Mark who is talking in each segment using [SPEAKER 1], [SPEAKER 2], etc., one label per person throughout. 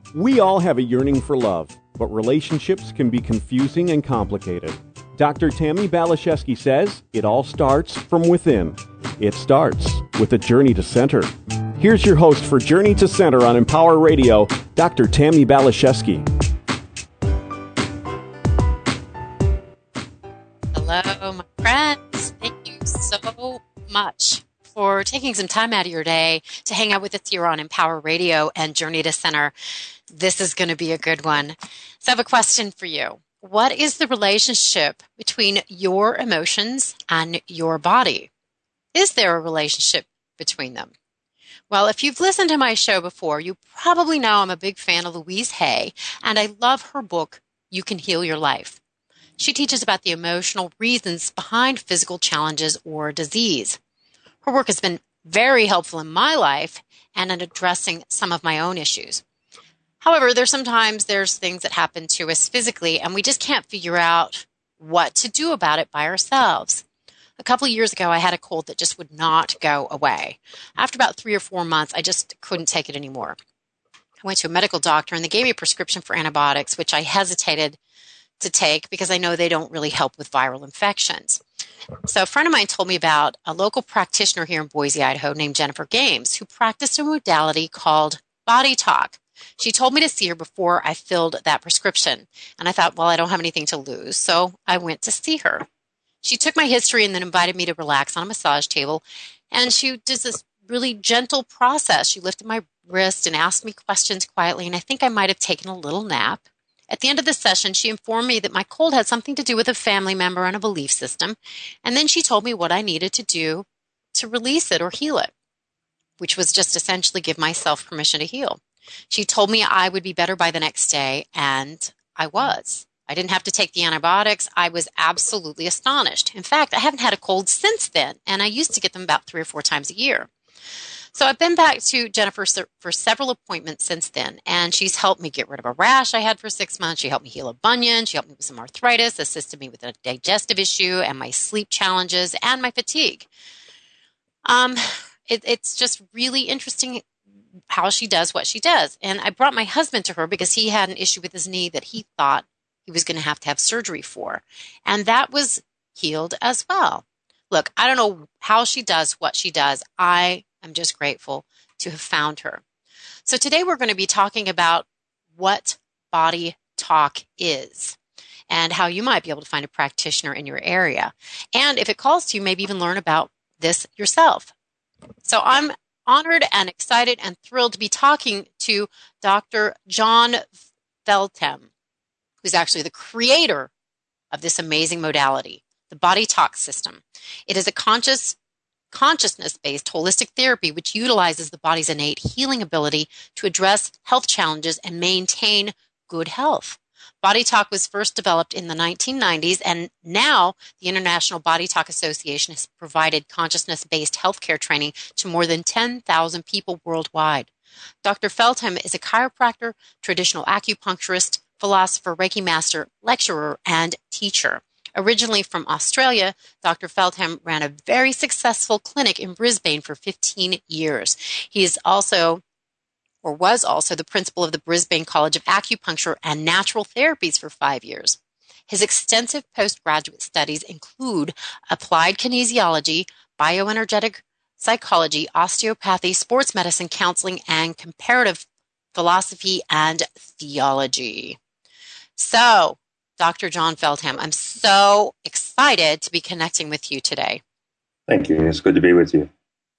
[SPEAKER 1] We all have a yearning for love, but relationships can be confusing and complicated. Dr. Tammy Baliszewski says it all starts from within. It starts with a journey to center. Here's your host for Journey to Center on Empower Radio, Dr. Tammy Baliszewski.
[SPEAKER 2] Hello, my friends. Thank you so much for taking some time out of your day to hang out with us here on Empower Radio and Journey to Center. This is going to be a good one. So I have a question for you. What is the relationship between your emotions and your body? Is there a relationship between them? Well, if you've listened to my show before, you probably know I'm a big fan of Louise Hay, and I love her book, You Can Heal Your Life. She teaches about the emotional reasons behind physical challenges or disease. Her work has been very helpful in my life and in addressing some of my own issues. However, sometimes there's things that happen to us physically, and we just can't figure out what to do about it by ourselves. A couple of years ago, I had a cold that just would not go away. After about 3 or 4 months, I just couldn't take it anymore. I went to a medical doctor, and they gave me a prescription for antibiotics, which I hesitated to take because I know they don't really help with viral infections. So a friend of mine told me about a local practitioner here in Boise, Idaho, named Jennifer Games, who practiced a modality called Body Talk. She told me to see her before I filled that prescription. And I thought, well, I don't have anything to lose. So I went to see her. She took my history and then invited me to relax on a massage table. And she did this really gentle process. She lifted my wrist and asked me questions quietly. And I think I might have taken a little nap. At the end of the session, she informed me that my cold had something to do with a family member and a belief system. And then she told me what I needed to do to release it or heal it, which was just essentially give myself permission to heal. She told me I would be better by the next day, and I was. I didn't have to take the antibiotics. I was absolutely astonished. In fact, I haven't had a cold since then, and I used to get them about 3 or 4 times a year. So I've been back to Jennifer for several appointments since then, and she's helped me get rid of a rash I had for 6 months. She helped me heal a bunion. She helped me with some arthritis, assisted me with a digestive issue and my sleep challenges and my fatigue. It's just really interesting how she does what she does. And I brought my husband to her because he had an issue with his knee that he thought he was going to have surgery for. And that was healed as well. Look, I don't know how she does what she does. I am just grateful to have found her. So today we're going to be talking about what Body Talk is and how you might be able to find a practitioner in your area. And if it calls to you, maybe even learn about this yourself. So I'm honored and excited and thrilled to be talking to Dr. John Feldhem, who's actually the creator of this amazing modality, the Body Talk system. It is a consciousness-based holistic therapy which utilizes the body's innate healing ability to address health challenges and maintain good health. Body Talk was first developed in the 1990s, and now the International Body Talk Association has provided consciousness-based healthcare training to more than 10,000 people worldwide. Dr. Feldhem is a chiropractor, traditional acupuncturist, philosopher, Reiki master, lecturer, and teacher. Originally from Australia, Dr. Feldhem ran a very successful clinic in Brisbane for 15 years. He is also was also the principal of the Brisbane College of Acupuncture and Natural Therapies for 5 years. His extensive postgraduate studies include applied kinesiology, bioenergetic psychology, osteopathy, sports medicine, counseling, and comparative philosophy and theology. So, Dr. John Feldhem, I'm so excited to be connecting with you today.
[SPEAKER 3] Thank you. It's good to be with you.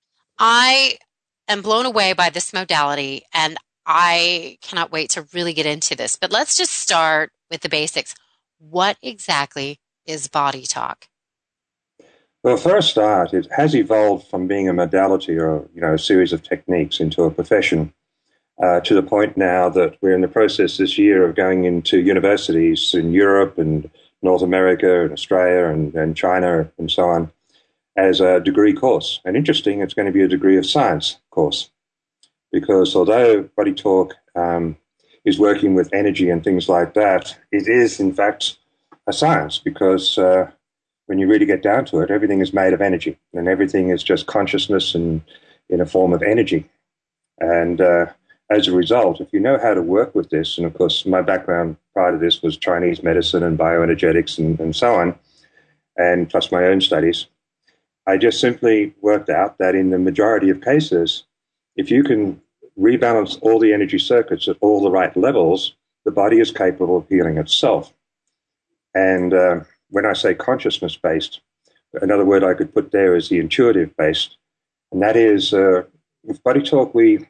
[SPEAKER 2] I am blown away by this modality, and I cannot wait to really get into this. But let's just start with the basics. What exactly is Body Talk?
[SPEAKER 3] Well, for a start, it has evolved from being a modality or a series of techniques into a profession to the point now that we're in the process this year of going into universities in Europe and North America and Australia and China and so on as a degree course. And interesting, it's going to be a degree of science course because although Body Talk is working with energy and things like that, it is in fact a science because when you really get down to it, everything is made of energy and everything is just consciousness and in a form of energy. And as a result, if you know how to work with this, and of course my background prior to this was Chinese medicine and bioenergetics and so on, and plus my own studies, I just simply worked out that in the majority of cases, if you can rebalance all the energy circuits at all the right levels, the body is capable of healing itself. And when I say consciousness-based, another word I could put there is the intuitive-based. And that is, with Body Talk, we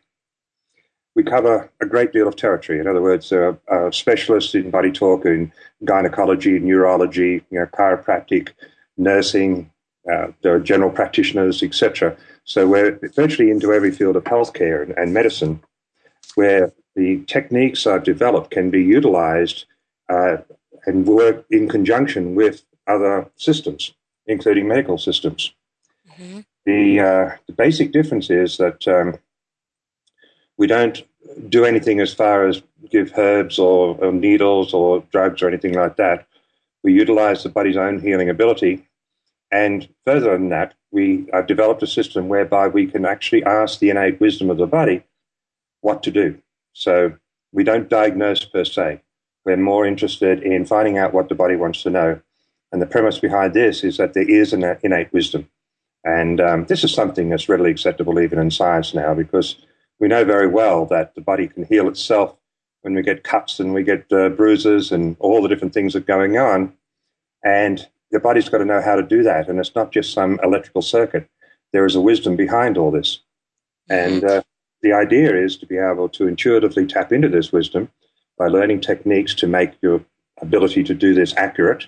[SPEAKER 3] cover a great deal of territory. In other words, there are specialists in Body Talk in gynecology, neurology, chiropractic, nursing, there are general practitioners, etc. So we're virtually into every field of healthcare and medicine, where the techniques I've developed can be utilized and work in conjunction with other systems, including medical systems. Mm-hmm. The basic difference is that we don't do anything as far as give herbs or needles or drugs or anything like that. We utilize the body's own healing ability. And further than that, I've developed a system whereby we can actually ask the innate wisdom of the body what to do. So we don't diagnose per se. We're more interested in finding out what the body wants to know. And the premise behind this is that there is an innate wisdom. And this is something that's readily acceptable even in science now, because we know very well that the body can heal itself when we get cuts and we get bruises and all the different things that are going on. And the body's got to know how to do that. And it's not just some electrical circuit. There is a wisdom behind all this. And the idea is to be able to intuitively tap into this wisdom by learning techniques to make your ability to do this accurate.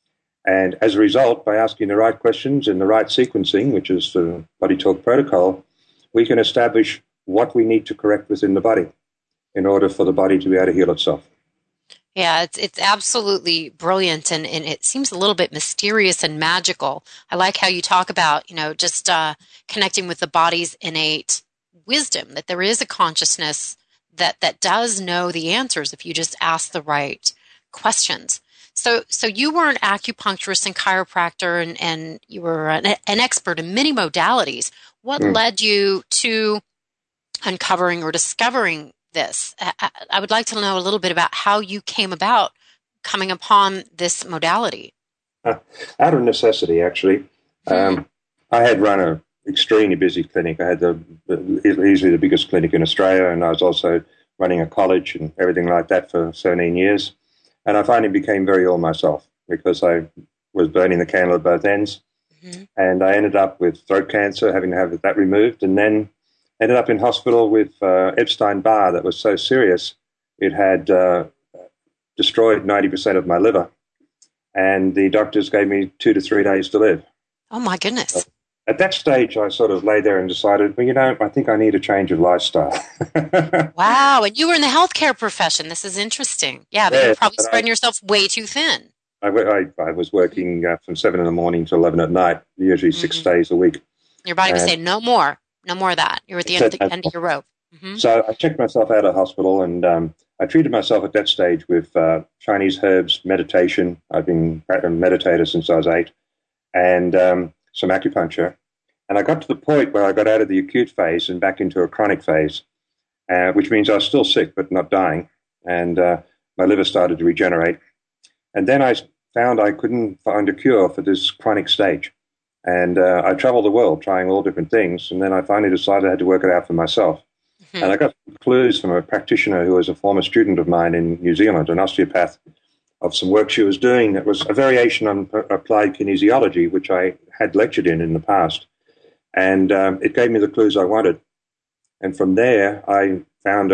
[SPEAKER 3] And as a result, by asking the right questions in the right sequencing, which is the Body Talk protocol, we can establish what we need to correct within the body in order for the body to be able to heal itself.
[SPEAKER 2] Yeah, it's absolutely brilliant, and it seems a little bit mysterious and magical. I like how you talk about, just connecting with the body's innate wisdom, that there is a consciousness that does know the answers if you just ask the right questions. So you were an acupuncturist and chiropractor, and you were an expert in many modalities. What led you to uncovering or discovering this? I would like to know a little bit about how you came about coming upon this modality.
[SPEAKER 3] Out of necessity, actually. I had run an extremely busy clinic. I had easily the biggest clinic in Australia, and I was also running a college and everything like that for 17 years. And I finally became very ill myself because I was burning the candle at both ends. Mm-hmm. And I ended up with throat cancer, having to have that removed, and then ended up in hospital with Epstein-Barr that was so serious it had destroyed 90% of my liver. And the doctors gave me 2 to 3 days to live.
[SPEAKER 2] Oh, my goodness.
[SPEAKER 3] So at that stage, I sort of lay there and decided, I think I need a change of lifestyle.
[SPEAKER 2] Wow. And you were in the healthcare profession. This is interesting. Yeah, but you're probably spreading yourself way too thin.
[SPEAKER 3] I was working from 7 in the morning to 11 at night, usually 6 days a week.
[SPEAKER 2] Your body would say, no more of that. You're at the end of your rope. Mm-hmm.
[SPEAKER 3] So I checked myself out of hospital, and I treated myself at that stage with Chinese herbs, meditation. I've been a meditator since I was 8, and some acupuncture. And I got to the point where I got out of the acute phase and back into a chronic phase, which means I was still sick but not dying. And my liver started to regenerate. And then I found I couldn't find a cure for this chronic stage. And I traveled the world trying all different things. And then I finally decided I had to work it out for myself. Mm-hmm. And I got clues from a practitioner who was a former student of mine in New Zealand, an osteopath, of some work she was doing that was a variation on applied kinesiology, which I had lectured in the past. And it gave me the clues I wanted. And from there, I found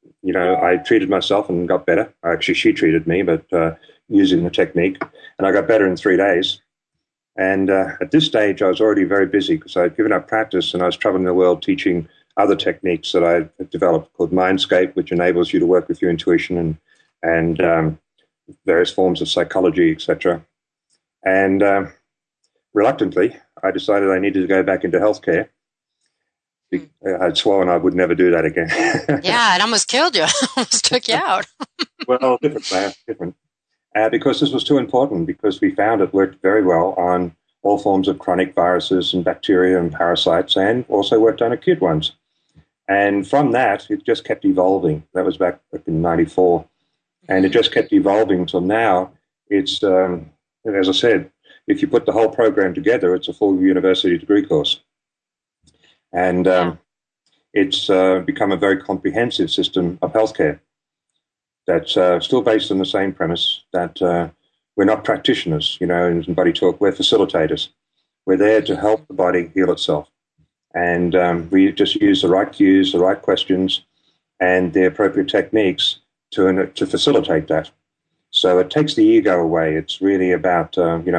[SPEAKER 3] I treated myself and got better. Actually, she treated me, but using the technique. And I got better in 3 days. And at this stage, I was already very busy because I had given up practice and I was traveling the world teaching other techniques that I had developed called Mindscape, which enables you to work with your intuition and various forms of psychology, etc. And reluctantly, I decided I needed to go back into healthcare. I'd sworn I would never do that again.
[SPEAKER 2] Yeah, it almost killed you. Almost took you out.
[SPEAKER 3] Well, different. Because this was too important, because we found it worked very well on all forms of chronic viruses and bacteria and parasites, and also worked on acute ones. And from that, it just kept evolving. That was back in 94. And it just kept evolving until now. It's, as I said, if you put the whole program together, it's a full university degree course. And it's become a very comprehensive system of healthcare that's still based on the same premise that we're not practitioners, in Body Talk. We're facilitators. We're there to help the body heal itself. And we just use the right cues, the right questions, and the appropriate techniques to facilitate that. So it takes the ego away. It's really about,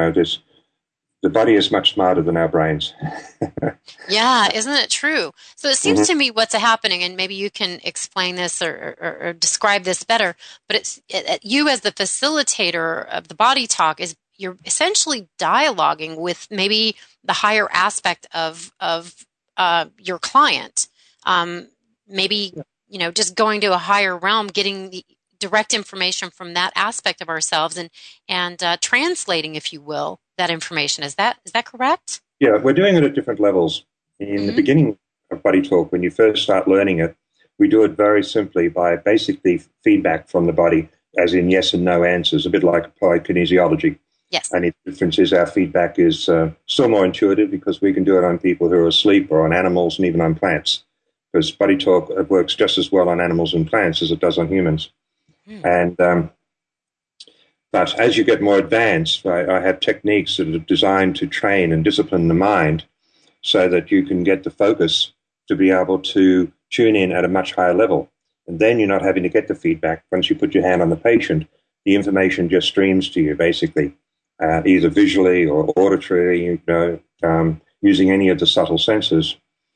[SPEAKER 3] the body is much smarter than our brains.
[SPEAKER 2] Yeah, isn't it true? So it seems to me what's happening, and maybe you can explain this or describe this better, but you as the facilitator of the Body Talk you're essentially dialoguing with maybe the higher aspect of your client. Maybe, just going to a higher realm, getting the direct information from that aspect of ourselves and translating, if you will, that information. Is that correct?
[SPEAKER 3] Yeah, we're doing it at different levels. In the beginning of Body Talk, when you first start learning it, we do it very simply by basically feedback from the body, as in yes and no answers, a bit like applied kinesiology.
[SPEAKER 2] Yes.
[SPEAKER 3] And the difference is our feedback is still more intuitive because we can do it on people who are asleep or on animals and even on plants. Because Body Talk works just as well on animals and plants as it does on humans. And but as you get more advanced, I have techniques that are designed to train and discipline the mind so that you can get the focus to be able to tune in at a much higher level. And then you're not having to get the feedback. Once you put your hand on the patient, the information just streams to you, basically, either visually or auditory, using any of the subtle senses.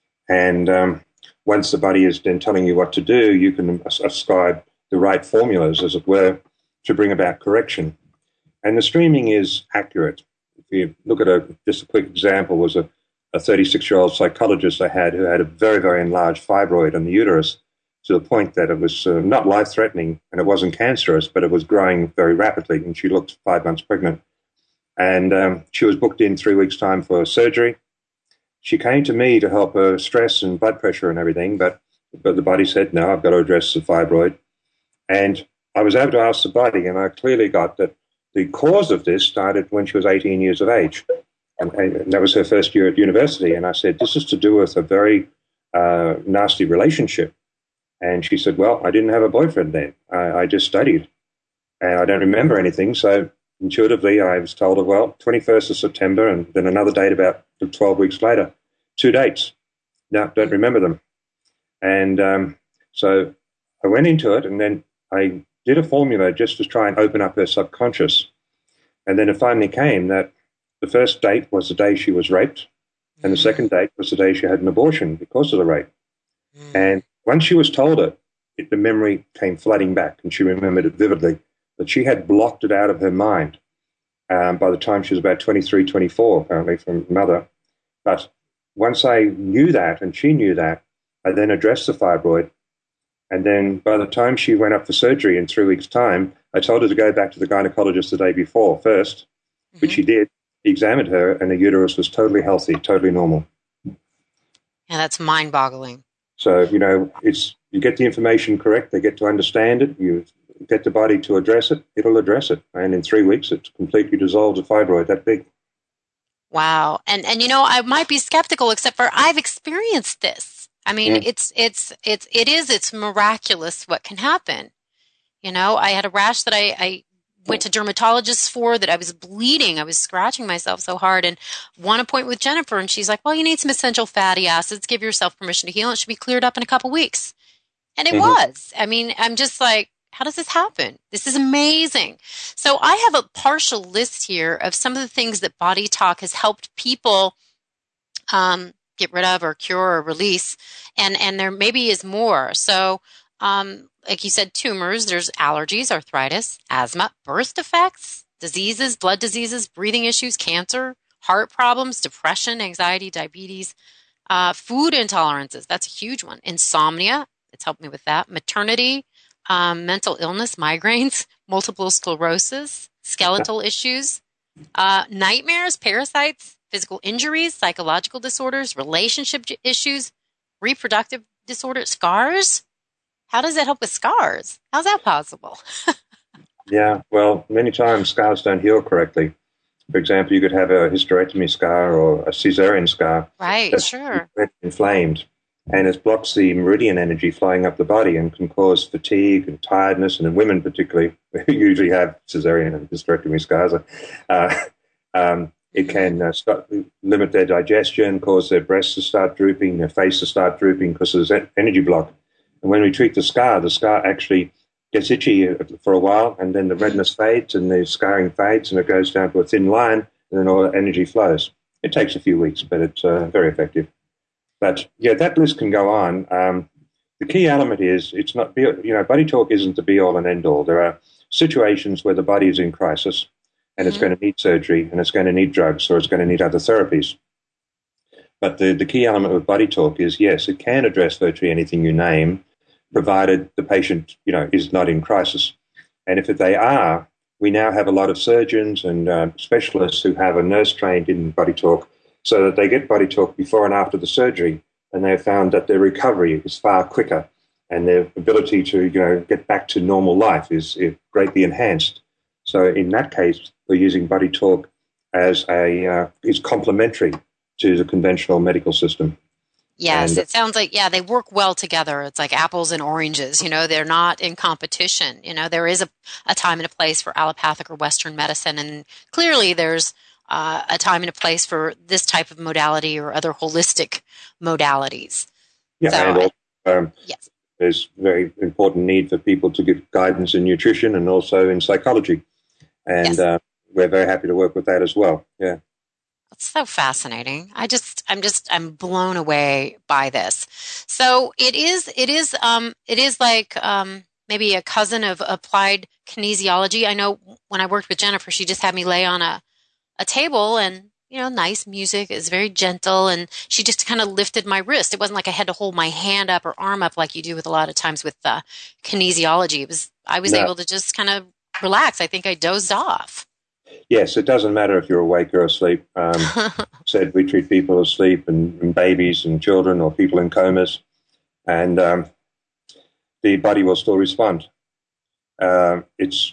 [SPEAKER 3] And once the body is then telling you what to do, you can ascribe the right formulas, as it were, to bring about correction. And the streaming is accurate. If you look at just a quick example, was a 36-year-old psychologist I had who had a very, very enlarged fibroid on the uterus to the point that it was not life-threatening and it wasn't cancerous, but it was growing very rapidly, and she looked 5 months pregnant. And she was booked in 3 weeks' time for surgery. She came to me to help her stress and blood pressure and everything, but the body said, no, I've got to address the fibroid. And I was able to ask the body, and I clearly got that the cause of this started when she was 18 years of age. And that was her first year at university. And I said, this is to do with a very nasty relationship. And she said, well, I didn't have a boyfriend then. I just studied. And I don't remember anything. So intuitively, I was told, well, 21st of September, and then another date about 12 weeks later, 2 dates. No, don't remember them. And so I went into it, and then I did a formula just to try and open up her subconscious. And then it finally came that the first date was the day she was raped, and the second date was the day she had an abortion because of the rape. And once she was told it, the memory came flooding back, and she remembered it vividly, but she had blocked it out of her mind by the time she was about 23, 24, apparently, from mother. But once I knew that, and she knew that, I then addressed the fibroid. And then by the time she went up for surgery in 3 weeks' time, I told her to go back to the gynecologist the day before first, which she did. He examined her, and the uterus was totally healthy, totally normal.
[SPEAKER 2] Yeah, that's mind-boggling.
[SPEAKER 3] So, you get the information correct, they get to understand it, you get the body to address it, it'll address it. And in 3 weeks, it completely dissolves a fibroid that big.
[SPEAKER 2] Wow. And I might be skeptical, except for I've experienced this. I mean, it's miraculous what can happen. I had a rash that I went to dermatologists for, that I was bleeding. I was scratching myself so hard, and one appointment with Jennifer, and she's like, well, you need some essential fatty acids, give yourself permission to heal, and it should be cleared up in a couple weeks. And it was. I mean, I'm just like, how does this happen? This is amazing. So I have a partial list here of some of the things that Body Talk has helped people get rid of or cure or release. And there maybe is more. So, like you said, tumors, there's allergies, arthritis, asthma, birth defects, diseases, blood diseases, breathing issues, cancer, heart problems, depression, anxiety, diabetes, food intolerances. That's a huge one. Insomnia. It's helped me with that. Maternity, mental illness, migraines, multiple sclerosis, skeletal issues, nightmares, parasites, physical injuries, psychological disorders, relationship issues, reproductive disorder scars? How does that help with scars? How's that possible?
[SPEAKER 3] Yeah, well, many times scars don't heal correctly. For example, you could have a hysterectomy scar or a cesarean scar.
[SPEAKER 2] Right,
[SPEAKER 3] That's
[SPEAKER 2] sure.
[SPEAKER 3] inflamed, and it blocks the meridian energy flowing up the body and can cause fatigue and tiredness, and in women particularly, who usually have cesarean and hysterectomy scars, it can limit their digestion, cause their breasts to start drooping, their face to start drooping because there's energy block. And when we treat the scar actually gets itchy for a while, and then the redness fades and the scarring fades, and it goes down to a thin line, and then all the energy flows. It takes a few weeks, but it's very effective. But yeah, that list can go on. The key element is it's not, Body Talk isn't the be all and end all. There are situations where the body is in crisis, and it's going to need surgery, and it's going to need drugs, or it's going to need other therapies. But the key element of Body Talk is, yes, it can address virtually anything you name, provided the patient, is not in crisis. And if they are, we now have a lot of surgeons and specialists who have a nurse trained in Body Talk, so that they get Body Talk before and after the surgery, and they have found that their recovery is far quicker, and their ability to get back to normal life is greatly enhanced. So in that case, we're using Body Talk as is complementary to the conventional medical system.
[SPEAKER 2] Yes, it sounds like, they work well together. It's like apples and oranges, they're not in competition. There is a time and a place for allopathic or Western medicine, and clearly there's a time and a place for this type of modality or other holistic modalities.
[SPEAKER 3] Yeah,
[SPEAKER 2] so, yes.
[SPEAKER 3] There's very important need for people to get guidance in nutrition and also in psychology. And we're very happy to work with that as well. Yeah.
[SPEAKER 2] It's so fascinating. I'm blown away by this. So it is like maybe a cousin of applied kinesiology. I know when I worked with Jennifer, she just had me lay on a table, and nice music. It's very gentle, and she just kind of lifted my wrist. It wasn't like I had to hold my hand up or arm up like you do with a lot of times with kinesiology. I was able to just kind of relax. I think I dozed off.
[SPEAKER 3] Yes, it doesn't matter if you're awake or asleep. Said we treat people asleep and babies and children or people in comas, and the body will still respond. But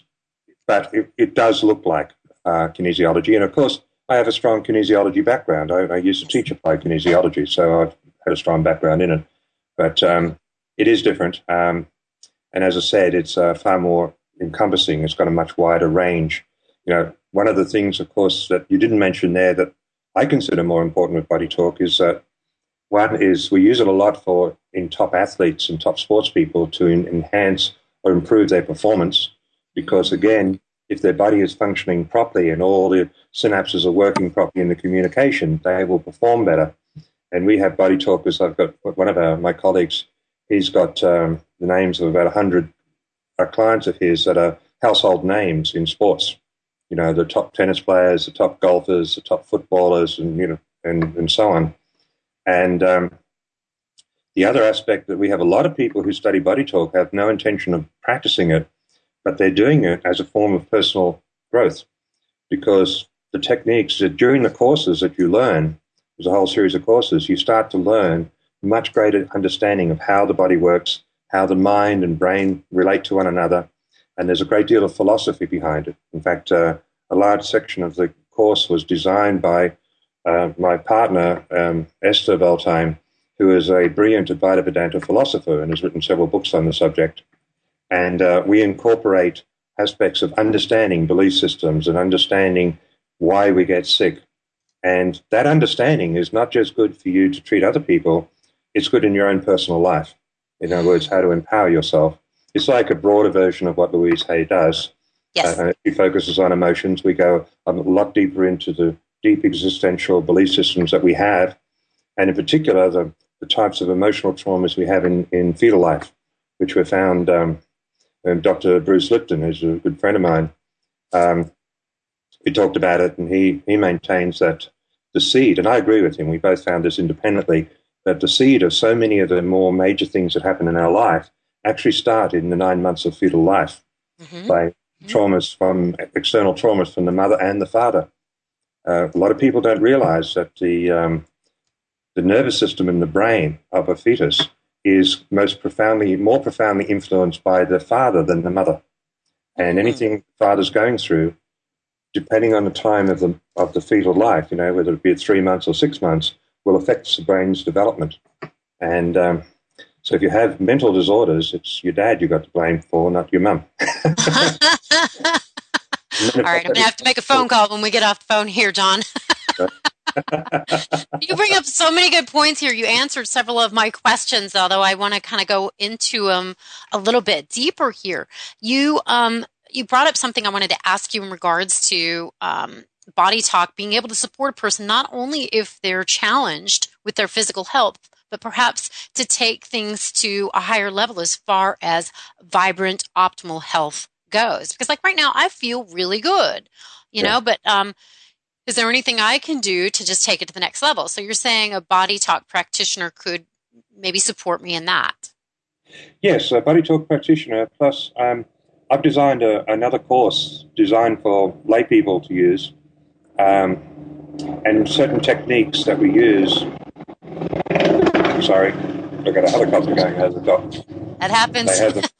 [SPEAKER 3] it does look like kinesiology, and of course, I have a strong kinesiology background. I used to teach applied kinesiology, so I've had a strong background in it. But it is different, and as I said, it's far more encompassing. It's got a much wider range. One of the things, of course, that you didn't mention there that I consider more important with Body Talk is that one is we use it a lot in top athletes and top sports people to enhance or improve their performance, because, again, if their body is functioning properly and all the synapses are working properly in the communication, they will perform better. And we have Body Talk, because I've got one of my colleagues, he's got the names of about 100 clients of his that are household names in sports. The top tennis players, the top golfers, the top footballers, and and so on. And the other aspect that we have a lot of people who study Body Talk have no intention of practicing it, but they're doing it as a form of personal growth, because the techniques that during the courses that you learn, there's a whole series of courses, you start to learn much greater understanding of how the body works, how the mind and brain relate to one another. And there's a great deal of philosophy behind it. In fact, a large section of the course was designed by my partner, Esther Beltime, who is a brilliant Advaita Vedanta philosopher and has written several books on the subject. And we incorporate aspects of understanding belief systems and understanding why we get sick. And that understanding is not just good for you to treat other people, it's good in your own personal life. In other words, how to empower yourself. It's like a broader version of what Louise Hay does.
[SPEAKER 2] Yes.
[SPEAKER 3] She focuses on emotions. We go a lot deeper into the deep existential belief systems that we have, and in particular, the types of emotional traumas we have in fetal life, which we found, and Dr. Bruce Lipton, who's a good friend of mine, we talked about it, and he maintains that the seed, and I agree with him, we both found this independently, that the seed of so many of the more major things that happen in our life actually start in the 9 months of fetal life by traumas from external traumas from the mother and the father. A lot of people don't realize that the nervous system in the brain of a fetus is more profoundly influenced by the father than the mother. And anything the father's going through, depending on the time of the fetal life, whether it be at 3 months or 6 months, will affect the brain's development. And so if you have mental disorders, it's your dad you got to blame for, not your mum.
[SPEAKER 2] All right, I'm going to have to make a phone call when we get off the phone here, John. You bring up so many good points here. You answered several of my questions, although I want to kind of go into them a little bit deeper here. You brought up something I wanted to ask you in regards to Body Talk being able to support a person not only if they're challenged with their physical health, but perhaps to take things to a higher level as far as vibrant, optimal health goes. Because like right now, I feel really good, you know, but is there anything I can do to just take it to the next level? So you're saying a Body Talk practitioner could maybe support me in that?
[SPEAKER 3] Yes, a Body Talk practitioner. Plus, I've designed another course designed for lay people to use, and certain techniques that we use. Sorry, I've got a helicopter going over the top.
[SPEAKER 2] That happens.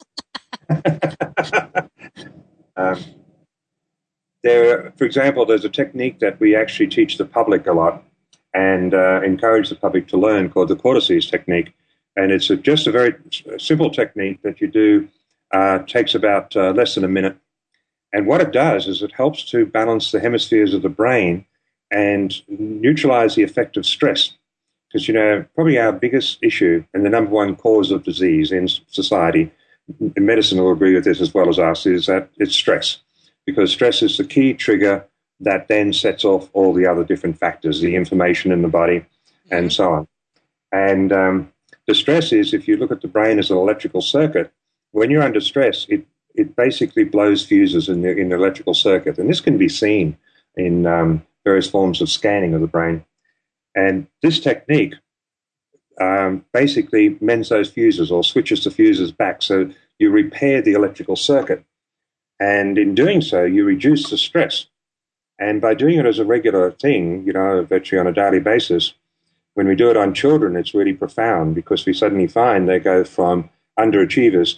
[SPEAKER 3] For example, there's a technique that we actually teach the public a lot and encourage the public to learn called the cortices technique. And it's just a very simple technique that you do, takes about less than a minute. And what it does is it helps to balance the hemispheres of the brain and neutralize the effect of stress. Because, probably our biggest issue and the number one cause of disease in society, medicine will agree with this as well as us, is that it's stress. Because stress is the key trigger that then sets off all the other different factors, the inflammation in the body, and so on. And the stress is, if you look at the brain as an electrical circuit, when you're under stress, it basically blows fuses in the electrical circuit. And this can be seen in various forms of scanning of the brain. And this technique basically mends those fuses or switches the fuses back. So you repair the electrical circuit. And in doing so, you reduce the stress. And by doing it as a regular thing, virtually on a daily basis, when we do it on children, it's really profound because we suddenly find they go from underachievers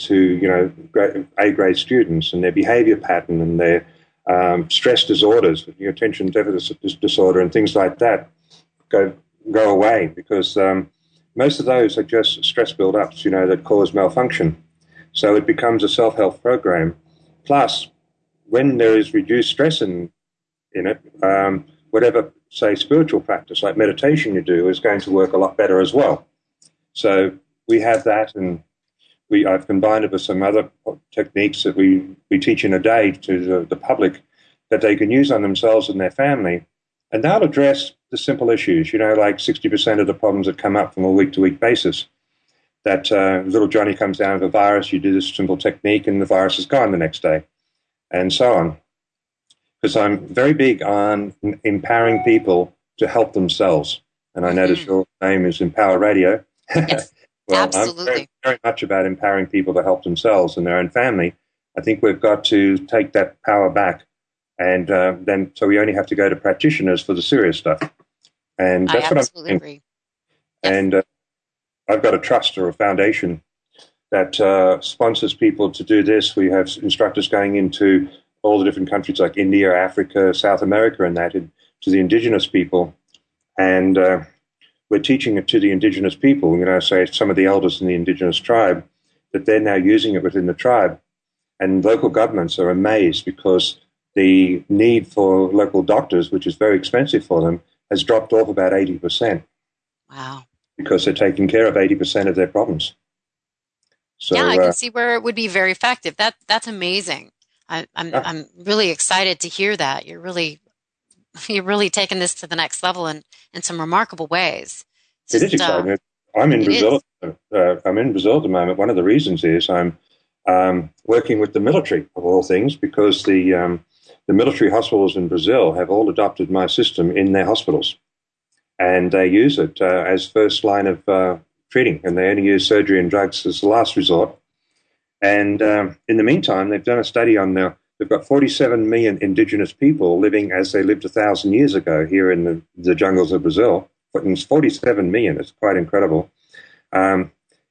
[SPEAKER 3] to, A-grade students, and their behavior pattern and their stress disorders, attention deficit disorder and things like that go away because most of those are just stress build-ups, that cause malfunction. So it becomes a self-help program. Plus, when there is reduced stress in it, whatever, say, spiritual practice like meditation you do is going to work a lot better as well. So we have that, and I've combined it with some other techniques that we teach in a day to the public that they can use on themselves and their family. And they'll address the simple issues, like 60% of the problems that come up from a week-to-week basis. That little Johnny comes down with a virus, you do this simple technique, and the virus is gone the next day, and so on. Because I'm very big on empowering people to help themselves. And I notice your name is Empower Radio.
[SPEAKER 2] Yes,
[SPEAKER 3] well,
[SPEAKER 2] absolutely.
[SPEAKER 3] I'm very, very much about empowering people to help themselves and their own family. I think we've got to take that power back. And then, so we only have to go to practitioners for the serious stuff. And that's what I'm
[SPEAKER 2] absolutely agree. Yes.
[SPEAKER 3] And I've got a trust or a foundation that sponsors people to do this. We have instructors going into all the different countries like India, Africa, South America, and that to the indigenous people. And we're teaching it to the indigenous people, say some of the elders in the indigenous tribe, that they're now using it within the tribe. And local governments are amazed because the need for local doctors, which is very expensive for them, has dropped off about 80%.
[SPEAKER 2] Wow.
[SPEAKER 3] Because they're taking care of 80% of their problems. So,
[SPEAKER 2] I can see where it would be very effective. That's amazing. I'm really excited to hear that. You're really taking this to the next level in some remarkable ways.
[SPEAKER 3] It is exciting. I'm in Brazil. I'm in Brazil at the moment. One of the reasons is I'm working with the military, of all things, because the military hospitals in Brazil have all adopted my system in their hospitals. And they use it as first line of treating, and they only use surgery and drugs as the last resort. And in the meantime, they've done a study on they've got 47 million indigenous people living as they lived 1,000 years ago here in the jungles of Brazil. But it's 47 million. It's quite incredible. And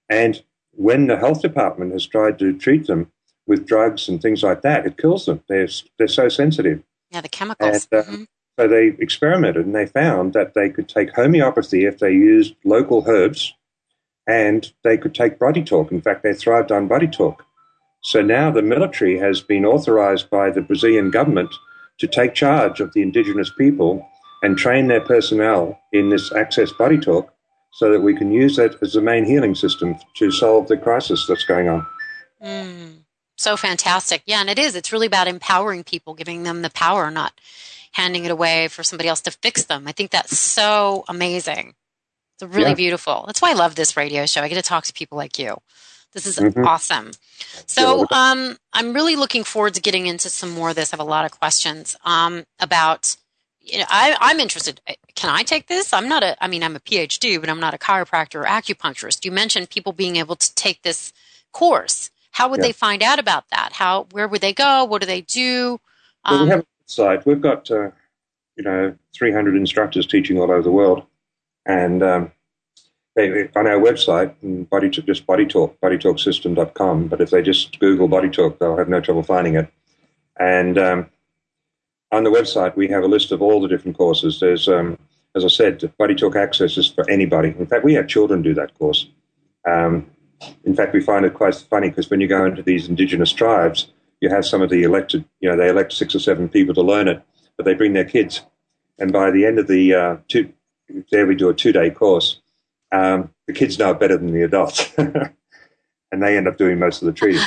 [SPEAKER 3] And when the health department has tried to treat them with drugs and things like that, it kills them. They're so sensitive.
[SPEAKER 2] Yeah, the chemicals.
[SPEAKER 3] And, so they experimented, and they found that they could take homeopathy if they used local herbs, and they could take Body Talk. In fact, they thrived on Body Talk. So now the military has been authorized by the Brazilian government to take charge of the indigenous people and train their personnel in this Access Body Talk so that we can use that as the main healing system to solve the crisis that's going on.
[SPEAKER 2] So fantastic. Yeah, and it is. It's really about empowering people, giving them the power, not handing it away for somebody else to fix them. I think that's so amazing. It's really beautiful. That's why I love this radio show. I get to talk to people like you. This is awesome. So I'm really looking forward to getting into some more of this. I have a lot of questions about, I'm interested. Can I take this? I'm a PhD, but I'm not a chiropractor or acupuncturist. You mentioned people being able to take this course. How would they find out about that? Where would they go? What do they do?
[SPEAKER 3] Well, we have a site. We've got 300 instructors teaching all over the world, and on our website, just Body Talk, bodytalksystem.com. But if they just Google Body Talk, they'll have no trouble finding it. And on the website, we have a list of all the different courses. There's, as I said, Body Talk Access is for anybody. In fact, we have children do that course. In fact, we find it quite funny because when you go into these indigenous tribes, you have some of the elected, they elect 6 or 7 people to learn it, but they bring their kids. And by the end of the we do a 2-day course, the kids know it better than the adults. And they end up doing most of the treating.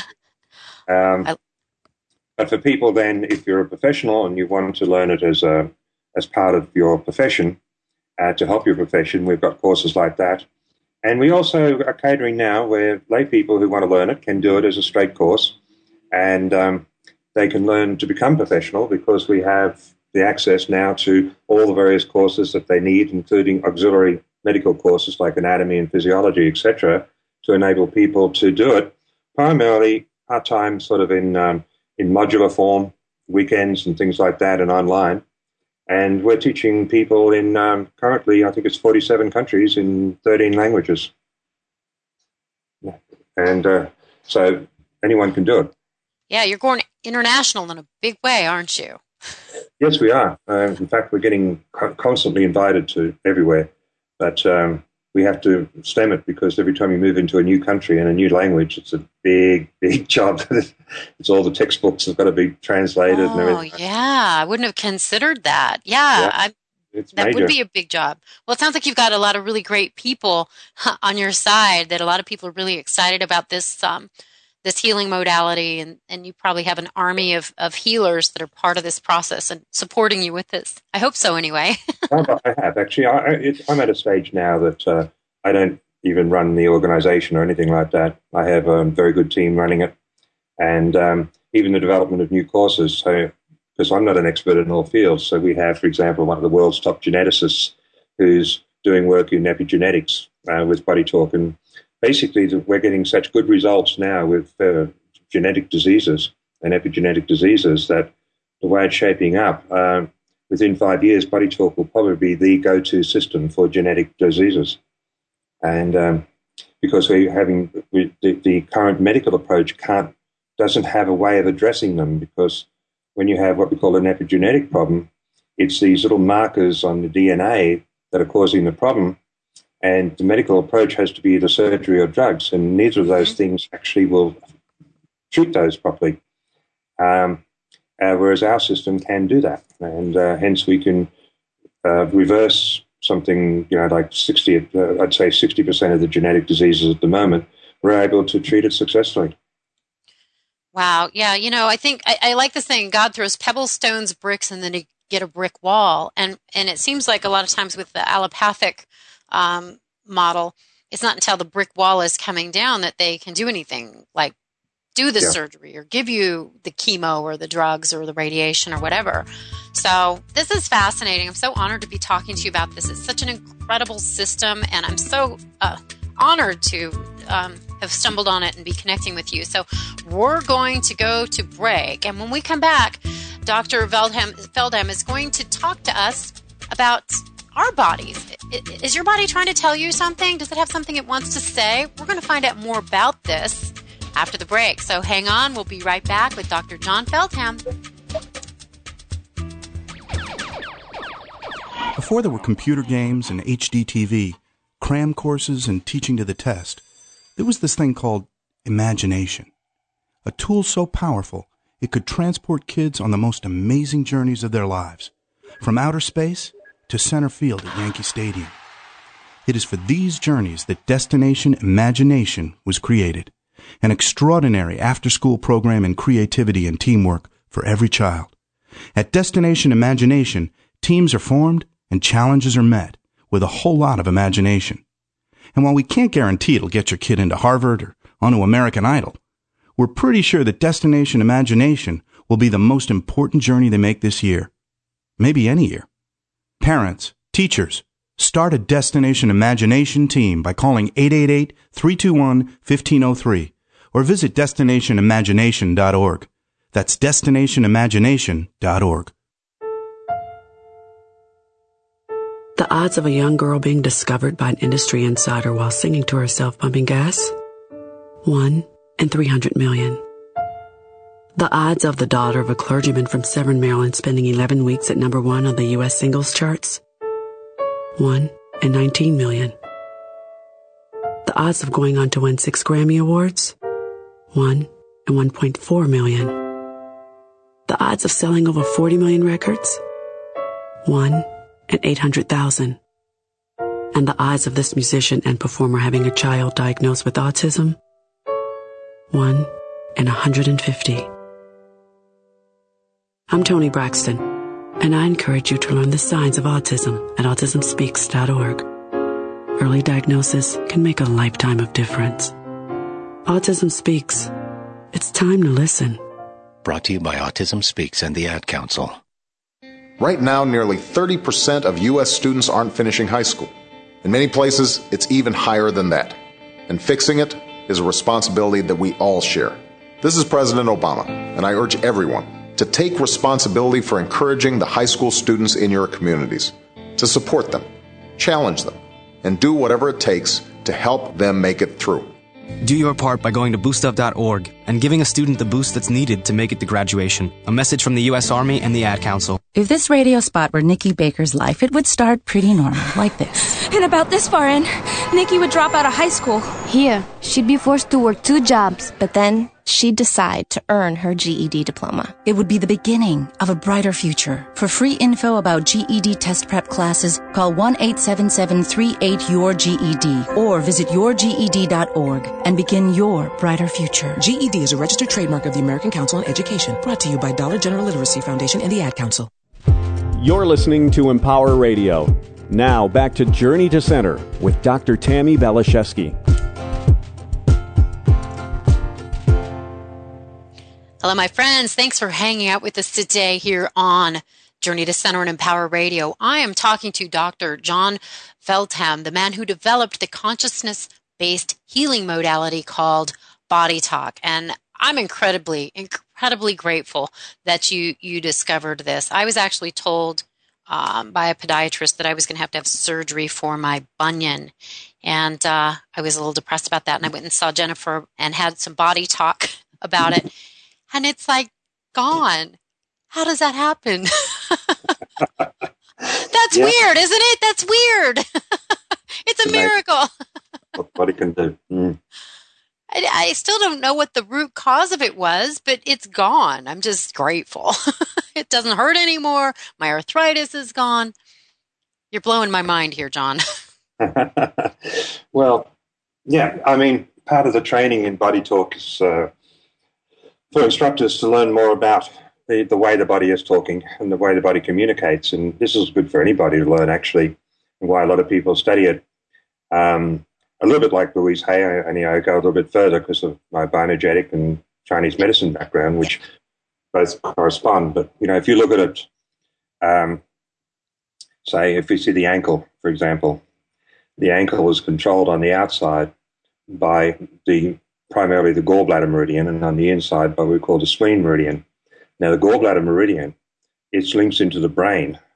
[SPEAKER 3] But for people then, if you're a professional and you want to learn it as part of your profession, to help your profession, we've got courses like that. And we also are catering now where lay people who want to learn it can do it as a straight course, and they can learn to become professional because we have the access now to all the various courses that they need, including auxiliary medical courses like anatomy and physiology, etc., to enable people to do it primarily part-time, sort of in modular form, weekends and things like that, and online. And we're teaching people in currently, I think it's 47 countries in 13 languages. And so anyone can do it.
[SPEAKER 2] Yeah, you're going international in a big way, aren't you?
[SPEAKER 3] Yes, we are. In fact, we're getting constantly invited to everywhere. But we have to stem it because every time you move into a new country and a new language, it's a big, big job. It's all the textbooks have got to be translated and everything.
[SPEAKER 2] Oh, yeah. I wouldn't have considered that. Yeah. That would be a big job. Well, it sounds like you've got a lot of really great people on your side, that a lot of people are really excited about this this healing modality, and you probably have an army of healers that are part of this process and supporting you with this. I hope so anyway.
[SPEAKER 3] I have, actually. I'm at a stage now that I don't even run the organization or anything like that. I have a very good team running it, and even the development of new courses. So, because I'm not an expert in all fields, so we have, for example, one of the world's top geneticists who's doing work in epigenetics with Body Talk, and basically, we're getting such good results now with genetic diseases and epigenetic diseases that the way it's shaping up, within 5 years, Body Talk will probably be the go-to system for genetic diseases. And because the current medical approach doesn't have a way of addressing them, because when you have what we call an epigenetic problem, it's these little markers on the DNA that are causing the problem. And the medical approach has to be either surgery or drugs, and neither of those things actually will treat those properly. Whereas our system can do that, and hence we can reverse something, like 60% of the genetic diseases at the moment. We're able to treat it successfully.
[SPEAKER 2] Wow, yeah, I think I like this thing. God throws pebbles, stones, bricks, and then you get a brick wall. And it seems like a lot of times with the allopathic model, it's not until the brick wall is coming down that they can do anything, like do the surgery or give you the chemo or the drugs or the radiation or whatever. So this is fascinating. I'm so honored to be talking to you about this. It's such an incredible system, and I'm so honored to have stumbled on it and be connecting with you. So we're going to go to break, and when we come back, Dr. Veldham is going to talk to us about our bodies. Is your body trying to tell you something? Does it have something it wants to say? We're going to find out more about this after the break. So hang on. We'll be right back with Dr. John Feldham.
[SPEAKER 4] Before there were computer games and HD TV, cram courses and teaching to the test, there was this thing called imagination. A tool so powerful, it could transport kids on the most amazing journeys of their lives, from outer space to center field at Yankee Stadium. It is for these journeys that Destination Imagination was created, an extraordinary after-school program in creativity and teamwork for every child. At Destination Imagination, teams are formed and challenges are met with a whole lot of imagination. And while we can't guarantee it'll get your kid into Harvard or onto American Idol, we're pretty sure that Destination Imagination will be the most important journey they make this year. Maybe any year. Parents, teachers, start a Destination Imagination team by calling 888-321-1503 or visit DestinationImagination.org. That's DestinationImagination.org.
[SPEAKER 5] The odds of a young girl being discovered by an industry insider while singing to herself pumping gas? 1 in 300 million. The odds of the daughter of a clergyman from Severn, Maryland spending 11 weeks at number 1 on the U.S. singles charts? 1 in 19 million. The odds of going on to win 6 Grammy Awards? 1 in 1.4 million. The odds of selling over 40 million records? 1 in 800,000. And the odds of this musician and performer having a child diagnosed with autism? 1 in 150. I'm Toni Braxton, and I encourage you to learn the signs of autism at autismspeaks.org. Early diagnosis can make a lifetime of difference. Autism Speaks. It's time to listen.
[SPEAKER 6] Brought to you by Autism Speaks and the Ad Council.
[SPEAKER 7] Right now, nearly 30% of U.S. students aren't finishing high school. In many places, it's even higher than that. And fixing it is a responsibility that we all share. This is President Obama, and I urge everyone to take responsibility for encouraging the high school students in your communities, to support them, challenge them, and do whatever it takes to help them make it through.
[SPEAKER 8] Do your part by going to boostup.org and giving a student the boost that's needed to make it to graduation. A message from the U.S. Army and the Ad Council.
[SPEAKER 9] If this radio spot were Nikki Baker's life, it would start pretty normal, like this.
[SPEAKER 10] And about this far in, Nikki would drop out of high school.
[SPEAKER 11] Here, she'd be forced to work 2 jobs, but then she'd decide to earn her GED diploma.
[SPEAKER 9] It would be the beginning of a brighter future. For free info about GED test prep classes, call 1-877-38-YOUR-GED or visit yourged.org and begin your brighter future.
[SPEAKER 12] GED is a registered trademark of the American Council on Education, brought to you by Dollar General Literacy Foundation and the Ad Council.
[SPEAKER 1] You're listening to Empower Radio. Now back to Journey to Center with Dr. Tammy Balashevsky.
[SPEAKER 2] Hello, my friends. Thanks for hanging out with us today here on Journey to Center and Empower Radio. I am talking to Dr. John Feldham, the man who developed the consciousness-based healing modality called Body Talk. And I'm incredibly grateful that you discovered this. I was actually told by a podiatrist that I was going to have surgery for my bunion. And I was a little depressed about that. And I went and saw Jennifer and had some body talk about it. And it's like gone. How does that happen? That's weird, isn't it? That's weird. It's a miracle.
[SPEAKER 3] What body can do.
[SPEAKER 2] I still don't know what the root cause of it was, but it's gone. I'm just grateful. It doesn't hurt anymore. My arthritis is gone. You're blowing my mind here, John.
[SPEAKER 3] Well, yeah, I mean, part of the training in Body Talk is for instructors to learn more about the way the body is talking and the way the body communicates. And this is good for anybody to learn, actually, and why a lot of people study it. A little bit like Louise Hay, only I go a little bit further because of my bioenergetic and Chinese medicine background, which both correspond. But, you know, if you look at it, say, if you see the ankle, for example, the ankle is controlled on the outside by primarily the gallbladder meridian, and on the inside by what we call the spleen meridian. Now, the gallbladder meridian, it links into the brain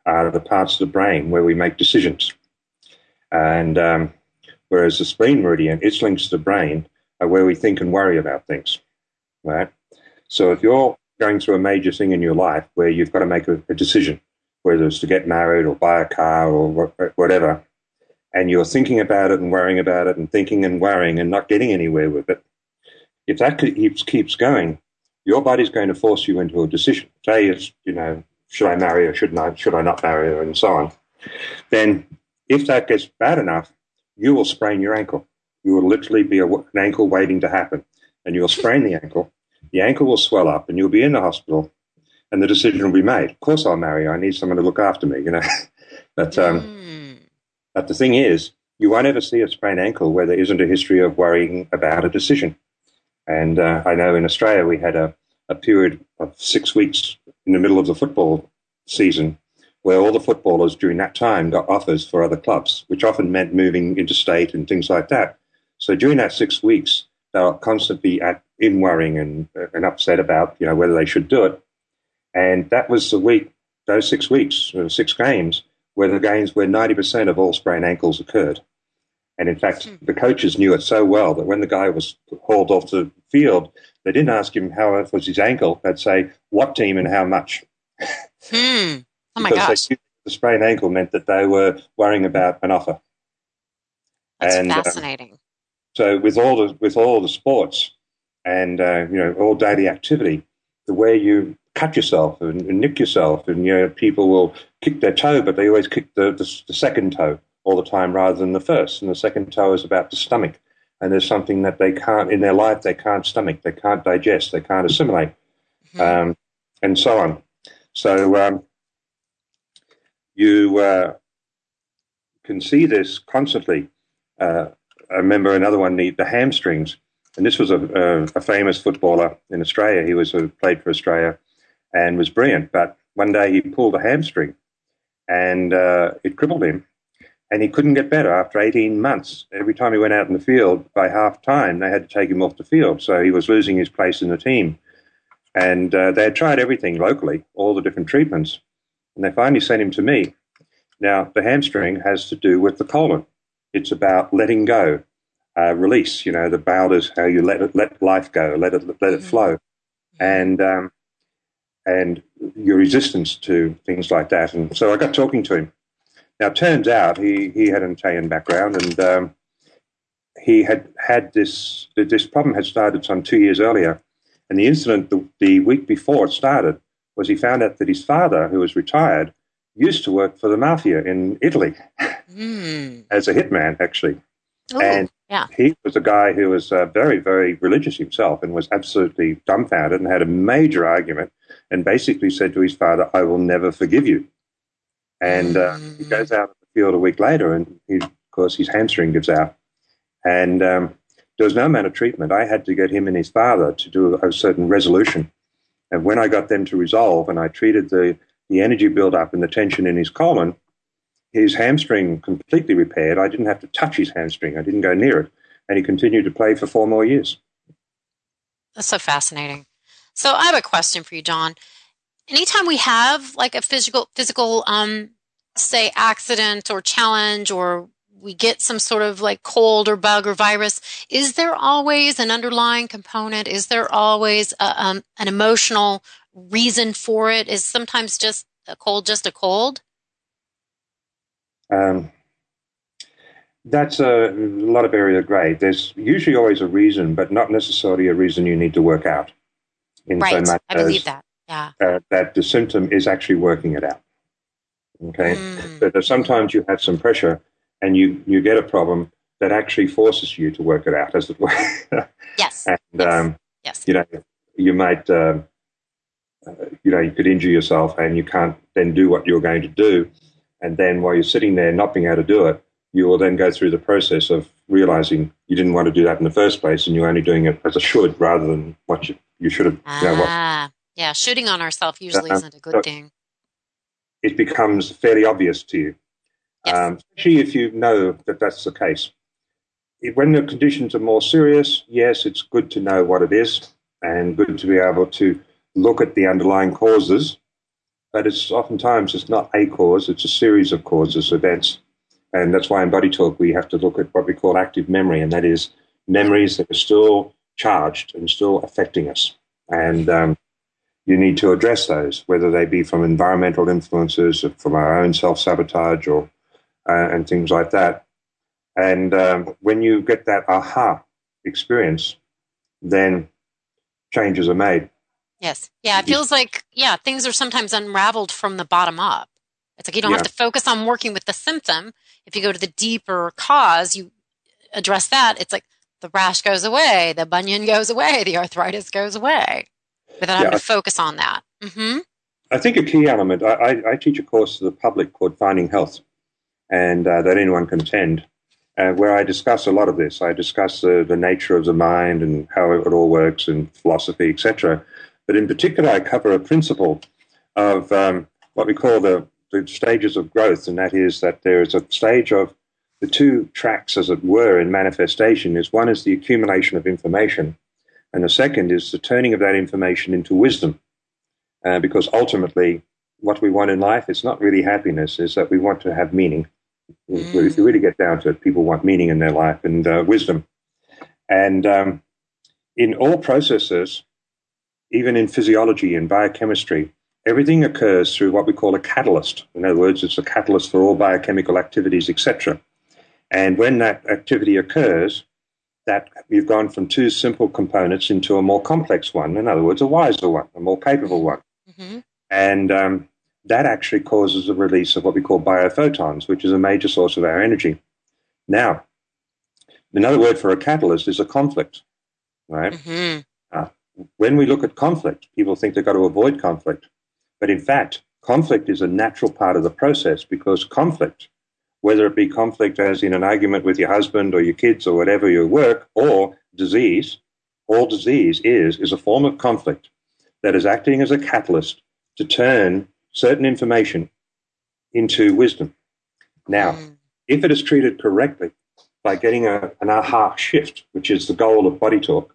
[SPEAKER 3] are the parts of the brain where we make decisions. And whereas the spleen meridian, its links to the brain are where we think and worry about things, right? So if you're going through a major thing in your life where you've got to make a decision, whether it's to get married or buy a car or whatever, and you're thinking about it and worrying about it and thinking and worrying and not getting anywhere with it, if that keeps going, your body's going to force you into a decision. Say it's, should I marry her, should I not marry her, and so on. Then if that gets bad enough, you will sprain your ankle. You will literally be an ankle waiting to happen, and you'll sprain the ankle. The ankle will swell up, and you'll be in the hospital, and the decision will be made. Of course I'll marry her. I need someone to look after me, But the thing is, you won't ever see a sprained ankle where there isn't a history of worrying about a decision. And I know in Australia we had a period of 6 weeks in the middle of the football season where all the footballers during that time got offers for other clubs, which often meant moving interstate and things like that. So during that 6 weeks, they were constantly in worrying and upset about, whether they should do it. And that was the week, those 6 weeks, 6 games, were the games where 90% of all sprained ankles occurred. And in fact, the coaches knew it so well that when the guy was hauled off the field, they didn't ask him how was his ankle. They'd say, what team and how much?
[SPEAKER 2] Oh, my gosh.
[SPEAKER 3] The sprained ankle meant that they were worrying about an offer.
[SPEAKER 2] That's fascinating.
[SPEAKER 3] So with all the sports and, all daily activity, the way you cut yourself and nick yourself, and, people will kick their toe, but they always kick the second toe all the time rather than the first. And the second toe is about the stomach. And there's something that they can't, in their life, they can't stomach, they can't digest, they can't assimilate, and so on. So you can see this constantly. I remember another one, the hamstrings. And this was a famous footballer in Australia. He played for Australia and was brilliant. But one day he pulled a hamstring and it crippled him. And he couldn't get better after 18 months. Every time he went out in the field, by half time, they had to take him off the field. So he was losing his place in the team. And they had tried everything locally, all the different treatments. And they finally sent him to me. Now, the hamstring has to do with the colon. It's about letting go, release. The bowel is how you let life go, let it flow. And your resistance to things like that. And so I got talking to him. Now, it turns out he had an Italian background, and he had this problem had started some 2 years earlier. And the incident the week before it started was he found out that his father, who was retired, used to work for the mafia in Italy as a hitman, actually.
[SPEAKER 2] Ooh,
[SPEAKER 3] and he was a guy who was very, very religious himself and was absolutely dumbfounded and had a major argument and basically said to his father, I will never forgive you. And he goes out in the field a week later, and of course his hamstring gives out. And there was no amount of treatment. I had to get him and his father to do a certain resolution. And when I got them to resolve, and I treated the energy build-up and the tension in his colon, his hamstring completely repaired. I didn't have to touch his hamstring. I didn't go near it. And he continued to play for 4 more years.
[SPEAKER 2] That's so fascinating. So I have a question for you, John. Anytime we have like a physical, say, accident or challenge, or we get some sort of like cold or bug or virus, is there always an underlying component? Is there always an emotional reason for it? Is sometimes just a cold?
[SPEAKER 3] That's a lot of area gray. There's usually always a reason, but not necessarily a reason you need to work out.
[SPEAKER 2] Right, so I believe that. Yeah.
[SPEAKER 3] That the symptom is actually working it out. Okay? But sometimes you have some pressure and you get a problem that actually forces you to work it out, as it were.
[SPEAKER 2] Yes.
[SPEAKER 3] And,
[SPEAKER 2] yes.
[SPEAKER 3] You might, you could injure yourself and you can't then do what you're going to do. And then while you're sitting there not being able to do it, you will then go through the process of realizing you didn't want to do that in the first place and you're only doing it as a should rather than what you should have.
[SPEAKER 2] Yeah, shooting on ourselves usually isn't a good thing.
[SPEAKER 3] It becomes fairly obvious to you, especially if you know that that's the case. When the conditions are more serious, yes, it's good to know what it is and good to be able to look at the underlying causes but it's not a cause, it's a series of causes, events. And that's why in Body Talk we have to look at what we call active memory, and that is memories that are still charged and still affecting us. And you need to address those, whether they be from environmental influences, or from our own self-sabotage, or and things like that. And when you get that aha experience, then changes are made.
[SPEAKER 2] Yes. Yeah, it feels like, things are sometimes unraveled from the bottom up. It's like you don't have to focus on working with the symptom. If you go to the deeper cause, you address that. It's like the rash goes away, the bunion goes away, the arthritis goes away, without having to focus on that. Mm-hmm.
[SPEAKER 3] I think a key element, I teach a course to the public called Finding Health, and that anyone can attend, where I discuss a lot of this. I discuss the nature of the mind and how it all works and philosophy, etc. But in particular, I cover a principle of what we call the stages of growth, and that is that there is a stage of the two tracks, as it were, in manifestation. One is the accumulation of information, and the second is the turning of that information into wisdom. Because ultimately, what we want in life is not really happiness, is that we want to have meaning. If you really get down to it, people want meaning in their life and wisdom. And in all processes, even in physiology and biochemistry, everything occurs through what we call a catalyst. In other words, it's a catalyst for all biochemical activities, etc. And when that activity occurs, that we've gone from two simple components into a more complex one. In other words, a wiser one, a more capable one. Mm-hmm. And that actually causes the release of what we call biophotons, which is a major source of our energy. Now, another word for a catalyst is a conflict, right? Mm-hmm. When we look at conflict, people think they've got to avoid conflict. But in fact, conflict is a natural part of the process, because conflict, whether it be conflict as in an argument with your husband or your kids or whatever, your work, or disease, all disease is a form of conflict that is acting as a catalyst to turn certain information into wisdom. Now, if it is treated correctly by getting an aha shift, which is the goal of Body Talk,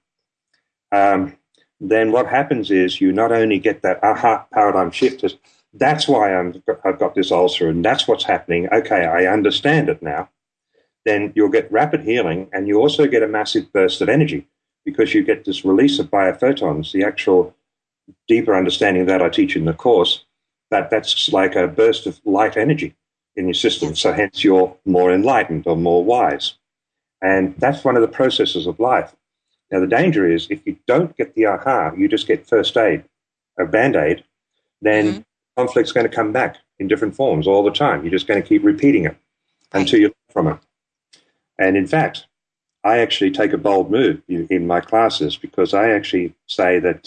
[SPEAKER 3] then what happens is you not only get that aha paradigm shift, that's why I've got this ulcer and that's what's happening. Okay, I understand it now. Then you'll get rapid healing, and you also get a massive burst of energy, because you get this release of biophotons, the actual deeper understanding that I teach in the course, that's like a burst of light energy in your system. So hence you're more enlightened or more wise. And that's one of the processes of life. Now, the danger is if you don't get the aha, you just get first aid, a Band-Aid, then conflict's going to come back in different forms all the time. You're just going to keep repeating it until you learn from it. And in fact, I actually take a bold move in my classes, because I actually say that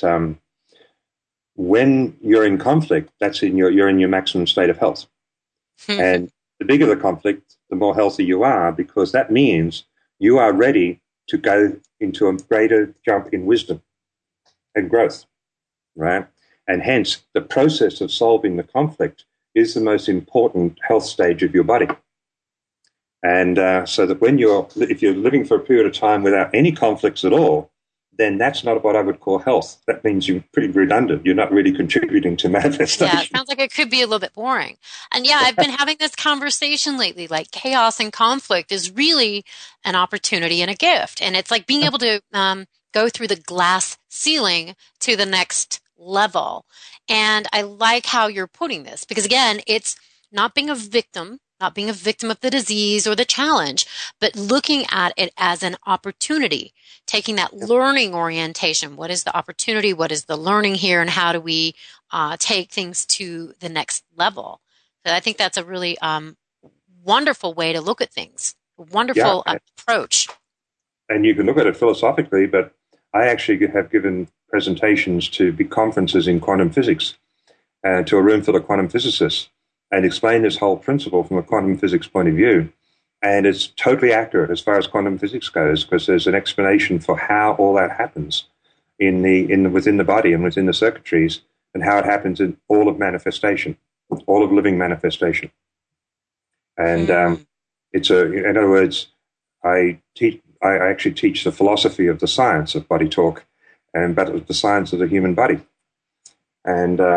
[SPEAKER 3] when you're in conflict, you're in your maximum state of health. And the bigger the conflict, the more healthy you are, because that means you are ready to go into a greater jump in wisdom and growth, right? And hence, the process of solving the conflict is the most important health stage of your body. And so that if you're living for a period of time without any conflicts at all, then that's not what I would call health. That means you're pretty redundant. You're not really contributing to manifestation.
[SPEAKER 2] Yeah, it sounds like it could be a little bit boring. And I've been having this conversation lately, like chaos and conflict is really an opportunity and a gift. And it's like being able to go through the glass ceiling to the next level. And I like how you're putting this, because again, it's not being a victim of the disease or the challenge, but looking at it as an opportunity, taking that learning orientation. What is the opportunity? What is the learning here? And how do we take things to the next level? So I think that's a really wonderful way to look at things, a wonderful approach.
[SPEAKER 3] And you can look at it philosophically, but I actually have given presentations to big conferences in quantum physics, to a room full of quantum physicists, and explain this whole principle from a quantum physics point of view. And it's totally accurate as far as quantum physics goes, because there's an explanation for how all that happens within the body and within the circuitries, and how it happens in all of manifestation, all of living manifestation. And in other words, I actually teach the philosophy of the science of Body Talk, but the science of the human body. And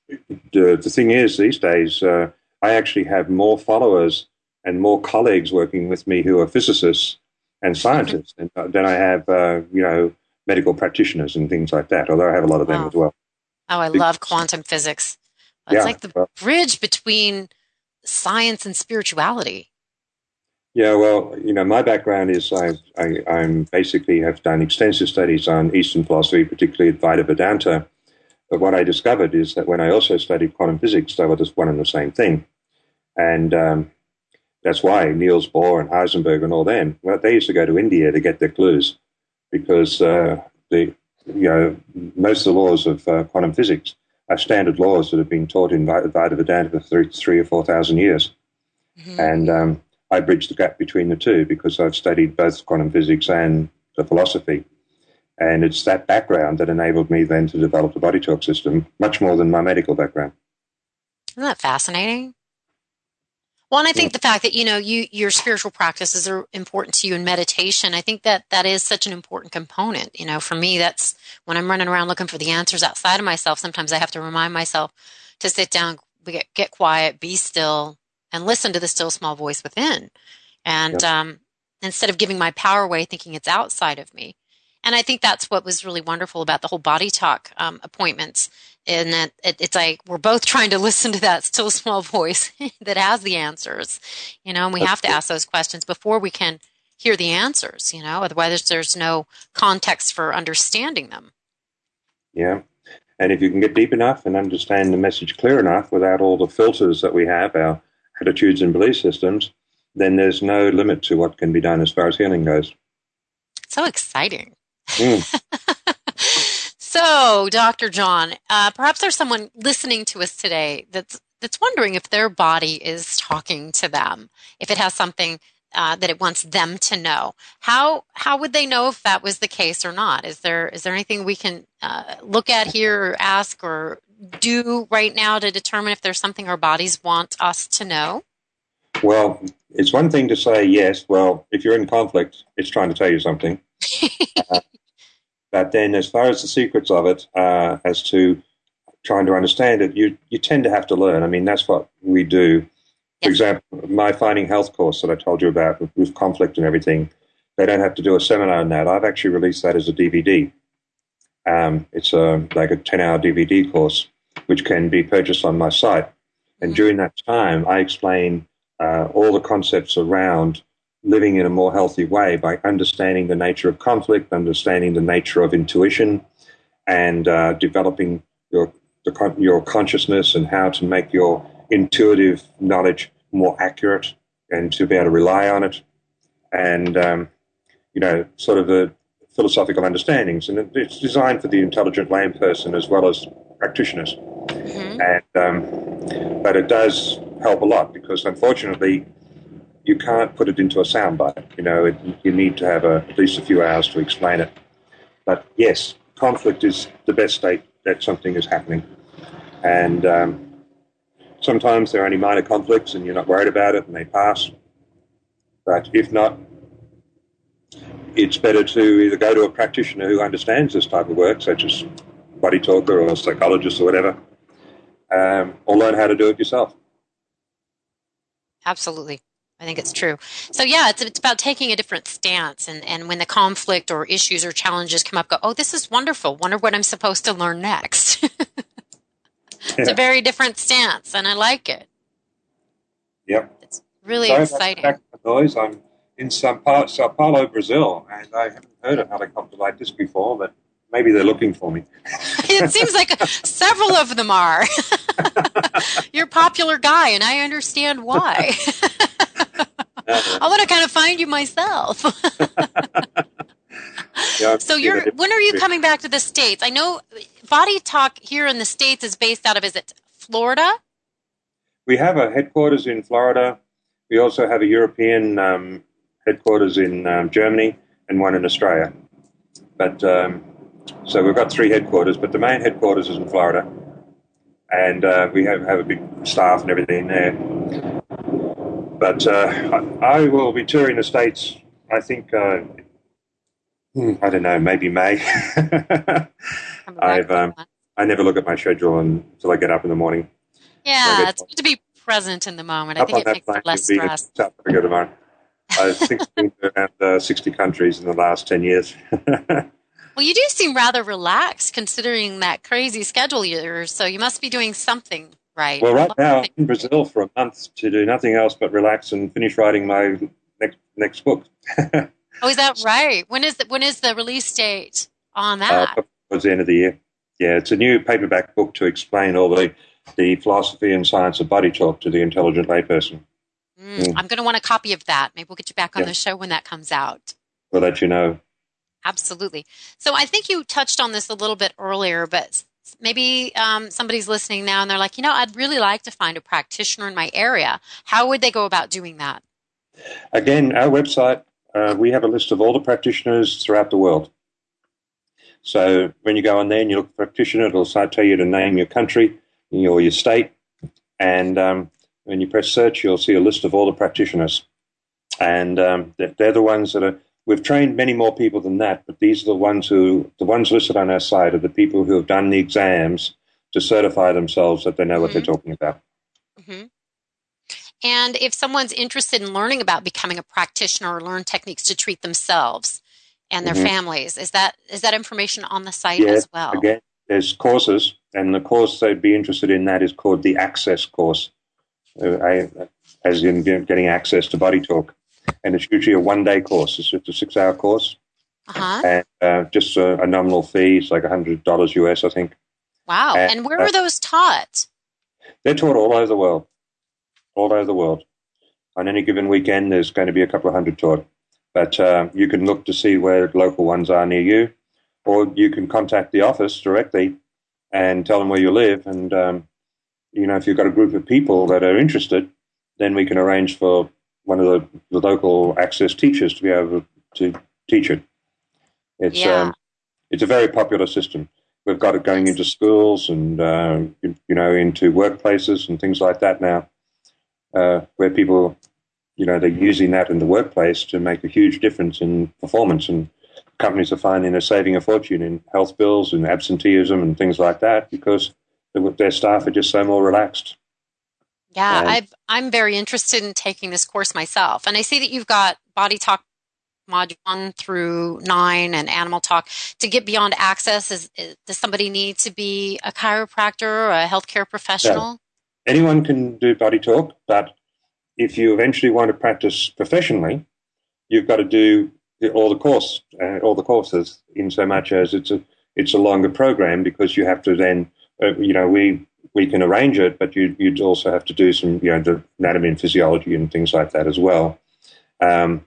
[SPEAKER 3] the thing is, these days, I actually have more followers and more colleagues working with me who are physicists and scientists than I have, medical practitioners and things like that, although I have a lot of them as well.
[SPEAKER 2] Oh, I love quantum physics. It's like the bridge between science and spirituality.
[SPEAKER 3] Yeah, well, my background is I'm basically have done extensive studies on Eastern philosophy, particularly Advaita Vedanta. But what I discovered is that when I also studied quantum physics, they were just one and the same thing. And that's why Niels Bohr and Heisenberg and all them, they used to go to India to get their clues, because most of the laws of quantum physics are standard laws that have been taught in Advaita Vedanta for 3,000 or 4,000 years. Mm-hmm. And I bridge the gap between the two because I've studied both quantum physics and the philosophy. And it's that background that enabled me then to develop the Body Talk system much more than my medical background.
[SPEAKER 2] Isn't that fascinating? Well, and I think the fact that, your spiritual practices are important to you in meditation, I think that is such an important component. For me, that's when I'm running around looking for the answers outside of myself. Sometimes I have to remind myself to sit down, get quiet, be still, and listen to the still small voice within. And instead of giving my power away, thinking it's outside of me. And I think that's what was really wonderful about the whole Body Talk appointments, in that it's like we're both trying to listen to that still small voice that has the answers, and we have to ask those questions before we can hear the answers, otherwise there's no context for understanding them.
[SPEAKER 3] Yeah. And if you can get deep enough and understand the message clear enough without all the filters that we have, our attitudes and belief systems, then there's no limit to what can be done as far as healing goes.
[SPEAKER 2] So exciting. So, Dr. John, perhaps there's someone listening to us today that's wondering if their body is talking to them, if it has something that it wants them to know. How would they know if that was the case or not? Is there anything we can look at here or ask or do right now to determine if there's something our bodies want us to know?
[SPEAKER 3] Well, it's one thing to say yes. Well, if you're in conflict, it's trying to tell you something. But then as far as the secrets of it, as to trying to understand it, you tend to have to learn. I mean, that's what we do. For example, my Finding Health course that I told you about with conflict and everything, they don't have to do a seminar on that. I've actually released that as a DVD. It's like a 10-hour DVD course, which can be purchased on my site. And during that time, I explain all the concepts around living in a more healthy way by understanding the nature of conflict, understanding the nature of intuition, and developing your consciousness and how to make your intuitive knowledge more accurate and to be able to rely on it, and sort of the philosophical understandings. And it's designed for the intelligent layperson as well as practitioners. Mm-hmm. And but it does help a lot because, unfortunately, you can't put it into a soundbite. You need to have at least a few hours to explain it. But yes, conflict is the best state that something is happening. And sometimes they're only minor conflicts and you're not worried about it and they pass. But if not, it's better to either go to a practitioner who understands this type of work, such as Body Talker or a psychologist or whatever, or learn how to do it yourself.
[SPEAKER 2] Absolutely. I think it's true. So yeah, it's about taking a different stance, and when the conflict or issues or challenges come up, go, oh, this is wonderful. Wonder what I'm supposed to learn next. It's a very different stance, and I like it.
[SPEAKER 3] Yep.
[SPEAKER 2] It's really exciting.
[SPEAKER 3] Noise. I'm in Sao Paulo, Brazil, and I haven't heard a helicopter like this before, but maybe they're looking for me.
[SPEAKER 2] It seems like several of them are. You're a popular guy, and I understand why. I want to kind of find you myself. So when are you coming back to the States? I know Body Talk here in the States is based out of, is it Florida?
[SPEAKER 3] We have a headquarters in Florida. We also have a European headquarters in Germany and one in Australia. But so we've got 3 headquarters, but the main headquarters is in Florida. And we have a big staff and everything there. But I will be touring the States, I think, I don't know, maybe May. I never look at my schedule until I get up in the morning.
[SPEAKER 2] Yeah, it's good to be present in the moment. I think it makes it less stress.
[SPEAKER 3] South Africa tomorrow. I think I've been to around 60 countries in the last 10 years.
[SPEAKER 2] Well, you do seem rather relaxed considering that crazy schedule of yours, so you must be doing something right.
[SPEAKER 3] Well, right now I'm in Brazil for a month to do nothing else but relax and finish writing my next book.
[SPEAKER 2] Oh, is that right? When is the release date on that?
[SPEAKER 3] Towards the end of the year. Yeah, it's a new paperback book to explain all the philosophy and science of body talk to the intelligent layperson.
[SPEAKER 2] I'm going to want a copy of that. Maybe we'll get you back on the show when that comes out.
[SPEAKER 3] We'll let you know.
[SPEAKER 2] Absolutely. So I think you touched on this a little bit earlier, but maybe somebody's listening now and they're like, I'd really like to find a practitioner in my area. How would they go about doing that?
[SPEAKER 3] Again, our website, we have a list of all the practitioners throughout the world. So when you go on there and you look for practitioner, it'll tell you to name your country or your state. And when you press search, you'll see a list of all the practitioners. And they're the ones that are... We've trained many more people than that, but these are the ones listed on our site are the people who have done the exams to certify themselves that they know what they're talking about.
[SPEAKER 2] Mm-hmm. And if someone's interested in learning about becoming a practitioner or learn techniques to treat themselves and their families, is that information on the site as well?
[SPEAKER 3] Again, there's courses, and the course they'd be interested in that is called the Access course, as in getting access to Body Talk. And it's usually a one-day course. It's just a 6-hour course. And just a nominal fee. It's like $100 US, I think.
[SPEAKER 2] Wow. And where are those taught?
[SPEAKER 3] They're taught all over the world. All over the world. On any given weekend, there's going to be a couple of hundred taught. But you can look to see where local ones are near you. Or you can contact the office directly and tell them where you live. And, if you've got a group of people that are interested, then we can arrange for one of the local Access teachers to be able to teach it. It's a very popular system. We've got it going into schools and into workplaces and things like that now, where people they're using that in the workplace to make a huge difference in performance, and companies are finding they're saving a fortune in health bills and absenteeism and things like that because their staff are just so more relaxed.
[SPEAKER 2] Yeah, I'm very interested in taking this course myself. And I see that you've got Body Talk Module 1 through 9 and Animal Talk. To get beyond Access, does somebody need to be a chiropractor or a healthcare professional?
[SPEAKER 3] Yeah. Anyone can do Body Talk, but if you eventually want to practice professionally, you've got to do all the courses in so much as it's a longer program because you have to then, we can arrange it, but you'd also have to do some, the anatomy and physiology and things like that as well. But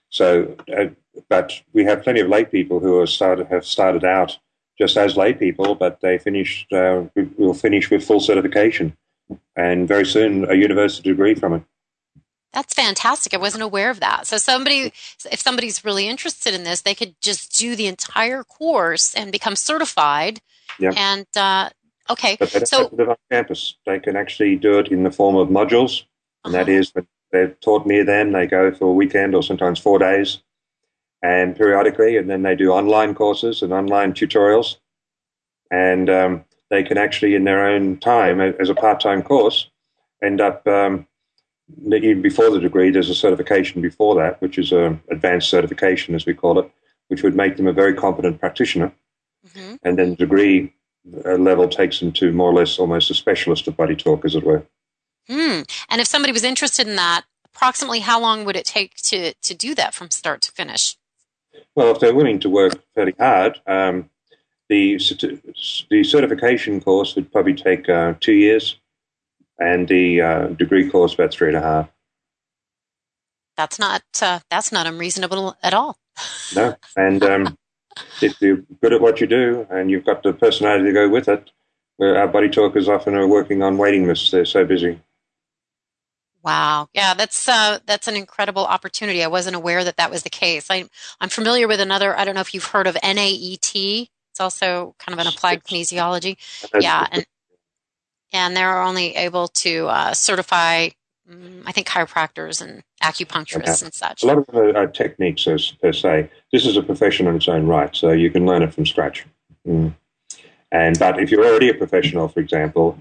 [SPEAKER 3] we have plenty of lay people who have started out just as lay people, but they will finish with full certification and very soon a university degree from it.
[SPEAKER 2] That's fantastic. I wasn't aware of that. So if somebody's really interested in this, they could just do the entire course and become certified.
[SPEAKER 3] Yeah.
[SPEAKER 2] And okay,
[SPEAKER 3] but they don't have to live on campus. They can actually do it in the form of modules, and that is when they're taught near them. They go for a weekend or sometimes 4 days, and periodically, and then they do online courses and online tutorials, and they can actually, in their own time, as a part-time course, end up even before the degree. There's a certification before that, which is an advanced certification, as we call it, which would make them a very competent practitioner, and then the degree level takes them to more or less almost a specialist of Body Talk, as it were.
[SPEAKER 2] And if somebody was interested in that, approximately how long would it take to do that from start to finish?
[SPEAKER 3] Well, if they're willing to work fairly hard, the certification course would probably take 2 years, and the degree course about 3.5.
[SPEAKER 2] That's not unreasonable at all.
[SPEAKER 3] No, and if you're good at what you do and you've got the personality to go with it, our Body Talkers often are working on waiting lists. They're so busy.
[SPEAKER 2] Wow. Yeah, that's an incredible opportunity. I wasn't aware that was the case. I'm familiar with another, I don't know if you've heard of NAET. It's also kind of an applied kinesiology. Yeah, and they're only able to certify, I think, chiropractors and acupuncturists and such.
[SPEAKER 3] A lot of them are techniques, per se. This is a profession in its own right, so you can learn it from scratch. But if you're already a professional, for example,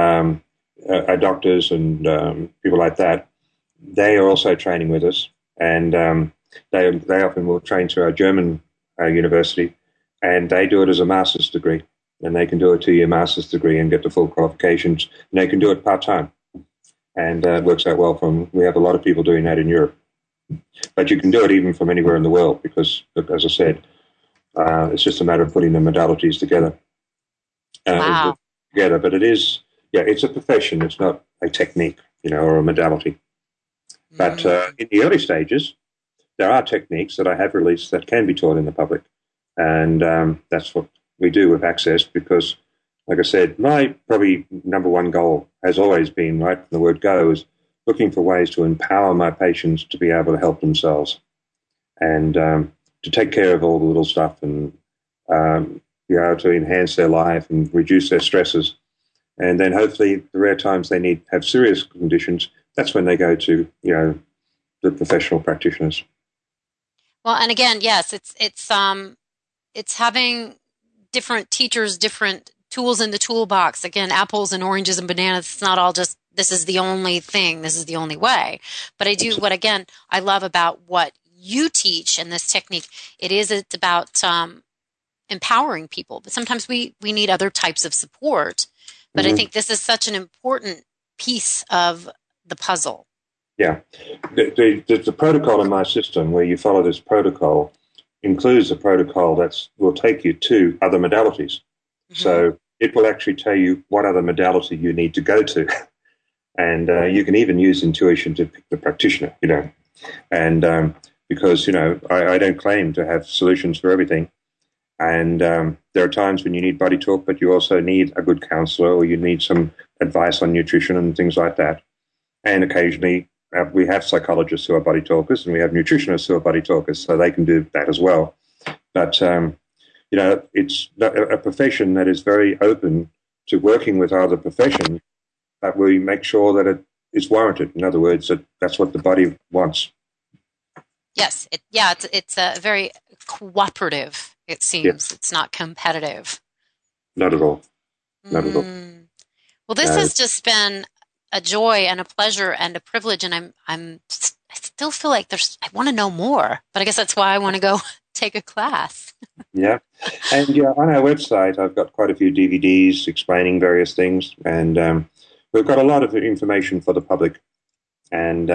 [SPEAKER 3] doctors and people like that, they are also training with us, and they often will train through our German university, and they do it as a master's degree, and they can do a 2-year master's degree and get the full qualifications, and they can do it part-time, and it works out well. We have a lot of people doing that in Europe, but you can do it even from anywhere in the world because, as I said, it's just a matter of putting the modalities together.
[SPEAKER 2] Wow.
[SPEAKER 3] Together, but it's a profession. It's not a technique, or a modality. But in the early stages, there are techniques that I have released that can be taught in the public, and that's what we do with Access. Because, like I said, my probably number one goal has always been, right from the word go, is looking for ways to empower my patients to be able to help themselves and to take care of all the little stuff and be able to enhance their life and reduce their stresses. And then hopefully the rare times they have serious conditions, that's when they go to, the professional practitioners.
[SPEAKER 2] Well, and again, yes, it's having different teachers, different tools in the toolbox. Again, apples and oranges and bananas. It's not all just, this is the only thing, this is the only way. But I love about what you teach and this technique, it's about empowering people. But sometimes we need other types of support. But I think this is such an important piece of the puzzle.
[SPEAKER 3] Yeah. The protocol in my system, where you follow this protocol, includes a protocol that will take you to other modalities. Mm-hmm. So it will actually tell you what other modality you need to go to. And you can even use intuition to pick the practitioner, And because, I don't claim to have solutions for everything. And there are times when you need body talk, but you also need a good counselor, or you need some advice on nutrition and things like that. And occasionally we have psychologists who are body talkers, and we have nutritionists who are body talkers, so they can do that as well. But, it's a profession that is very open to working with other professions, but we make sure that it is warranted. In other words, that's what the body wants.
[SPEAKER 2] Yes. It's a very cooperative. It seems.
[SPEAKER 3] Yes.
[SPEAKER 2] It's not competitive.
[SPEAKER 3] Not at all. Not at all.
[SPEAKER 2] Well, this has just been a joy and a pleasure and a privilege, and I still feel like I want to know more, but I guess that's why I want to go take a class.
[SPEAKER 3] Yeah. And on our website, I've got quite a few DVDs explaining various things, and we've got a lot of information for the public. And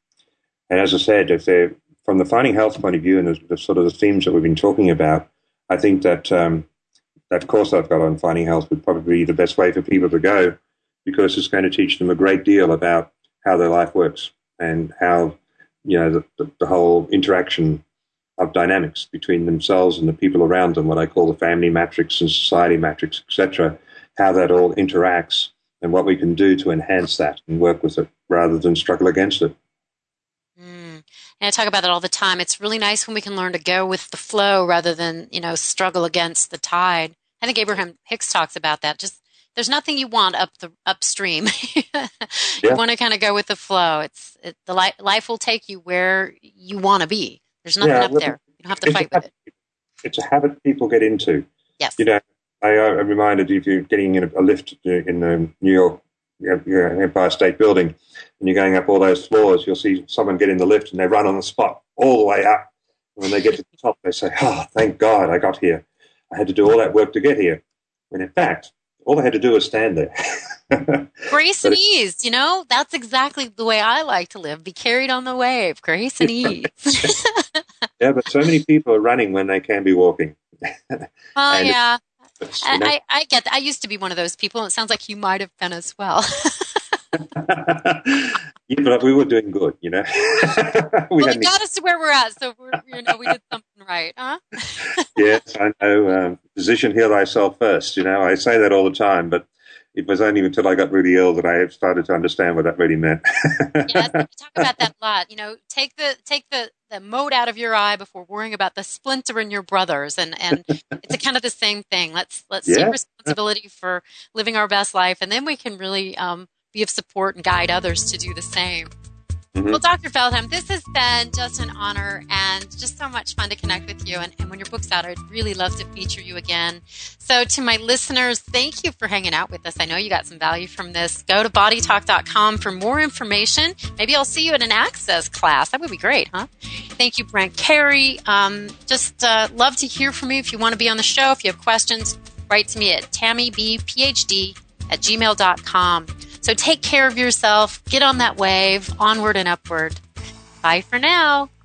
[SPEAKER 3] as I said, if they're from the Finding Health point of view and the sort of the themes that we've been talking about, I think that that course I've got on Finding Health would probably be the best way for people to go, because it's going to teach them a great deal about how their life works and how, the whole interaction of dynamics between themselves and the people around them, what I call the family matrix and society matrix, etc., how that all interacts and what we can do to enhance that and work with it rather than struggle against it.
[SPEAKER 2] And I talk about that all the time. It's really nice when we can learn to go with the flow rather than, struggle against the tide. I think Abraham Hicks talks about that. Just there's nothing you want upstream. You want to kind of go with the flow. Life will take you where you want to be. There's nothing up there. You don't have to fight with it.
[SPEAKER 3] It's a habit people get into.
[SPEAKER 2] Yes.
[SPEAKER 3] I'm reminded if you're getting in a lift in New York, Empire State Building, and you're going up all those floors, you'll see someone get in the lift and they run on the spot all the way up. And when they get to the top, they say, "Oh, thank God I got here. I had to do all that work to get here." When in fact, all they had to do was stand there.
[SPEAKER 2] Grace and ease, that's exactly the way I like to live. Be carried on the wave. Grace and ease.
[SPEAKER 3] Yeah, but so many people are running when they can be walking.
[SPEAKER 2] Oh, yeah. I get that. I used to be one of those people, and it sounds like you might have been as well.
[SPEAKER 3] Yeah, but we were doing good, we
[SPEAKER 2] got us to where we're at, so we did something right, huh?
[SPEAKER 3] Yes, I know. Physician, heal thyself first. I say that all the time, but it was only until I got really ill that I started to understand what that really meant.
[SPEAKER 2] Yes, we talk about that a lot. Take the mote out of your eye before worrying about the splinter in your brother's, and it's a kind of the same thing. Let's take responsibility for living our best life, and then we can really be of support and guide others to do the same. Well, Dr. Feldheim, this has been just an honor and just so much fun to connect with you. And when your book's out, I'd really love to feature you again. So to my listeners, thank you for hanging out with us. I know you got some value from this. Go to bodytalk.com for more information. Maybe I'll see you at an Access class. That would be great, huh? Thank you, Brent Carey. Just love to hear from you. If you want to be on the show, if you have questions, write to me at tammybphd@gmail.com. So take care of yourself. Get on that wave. Onward and upward. Bye for now.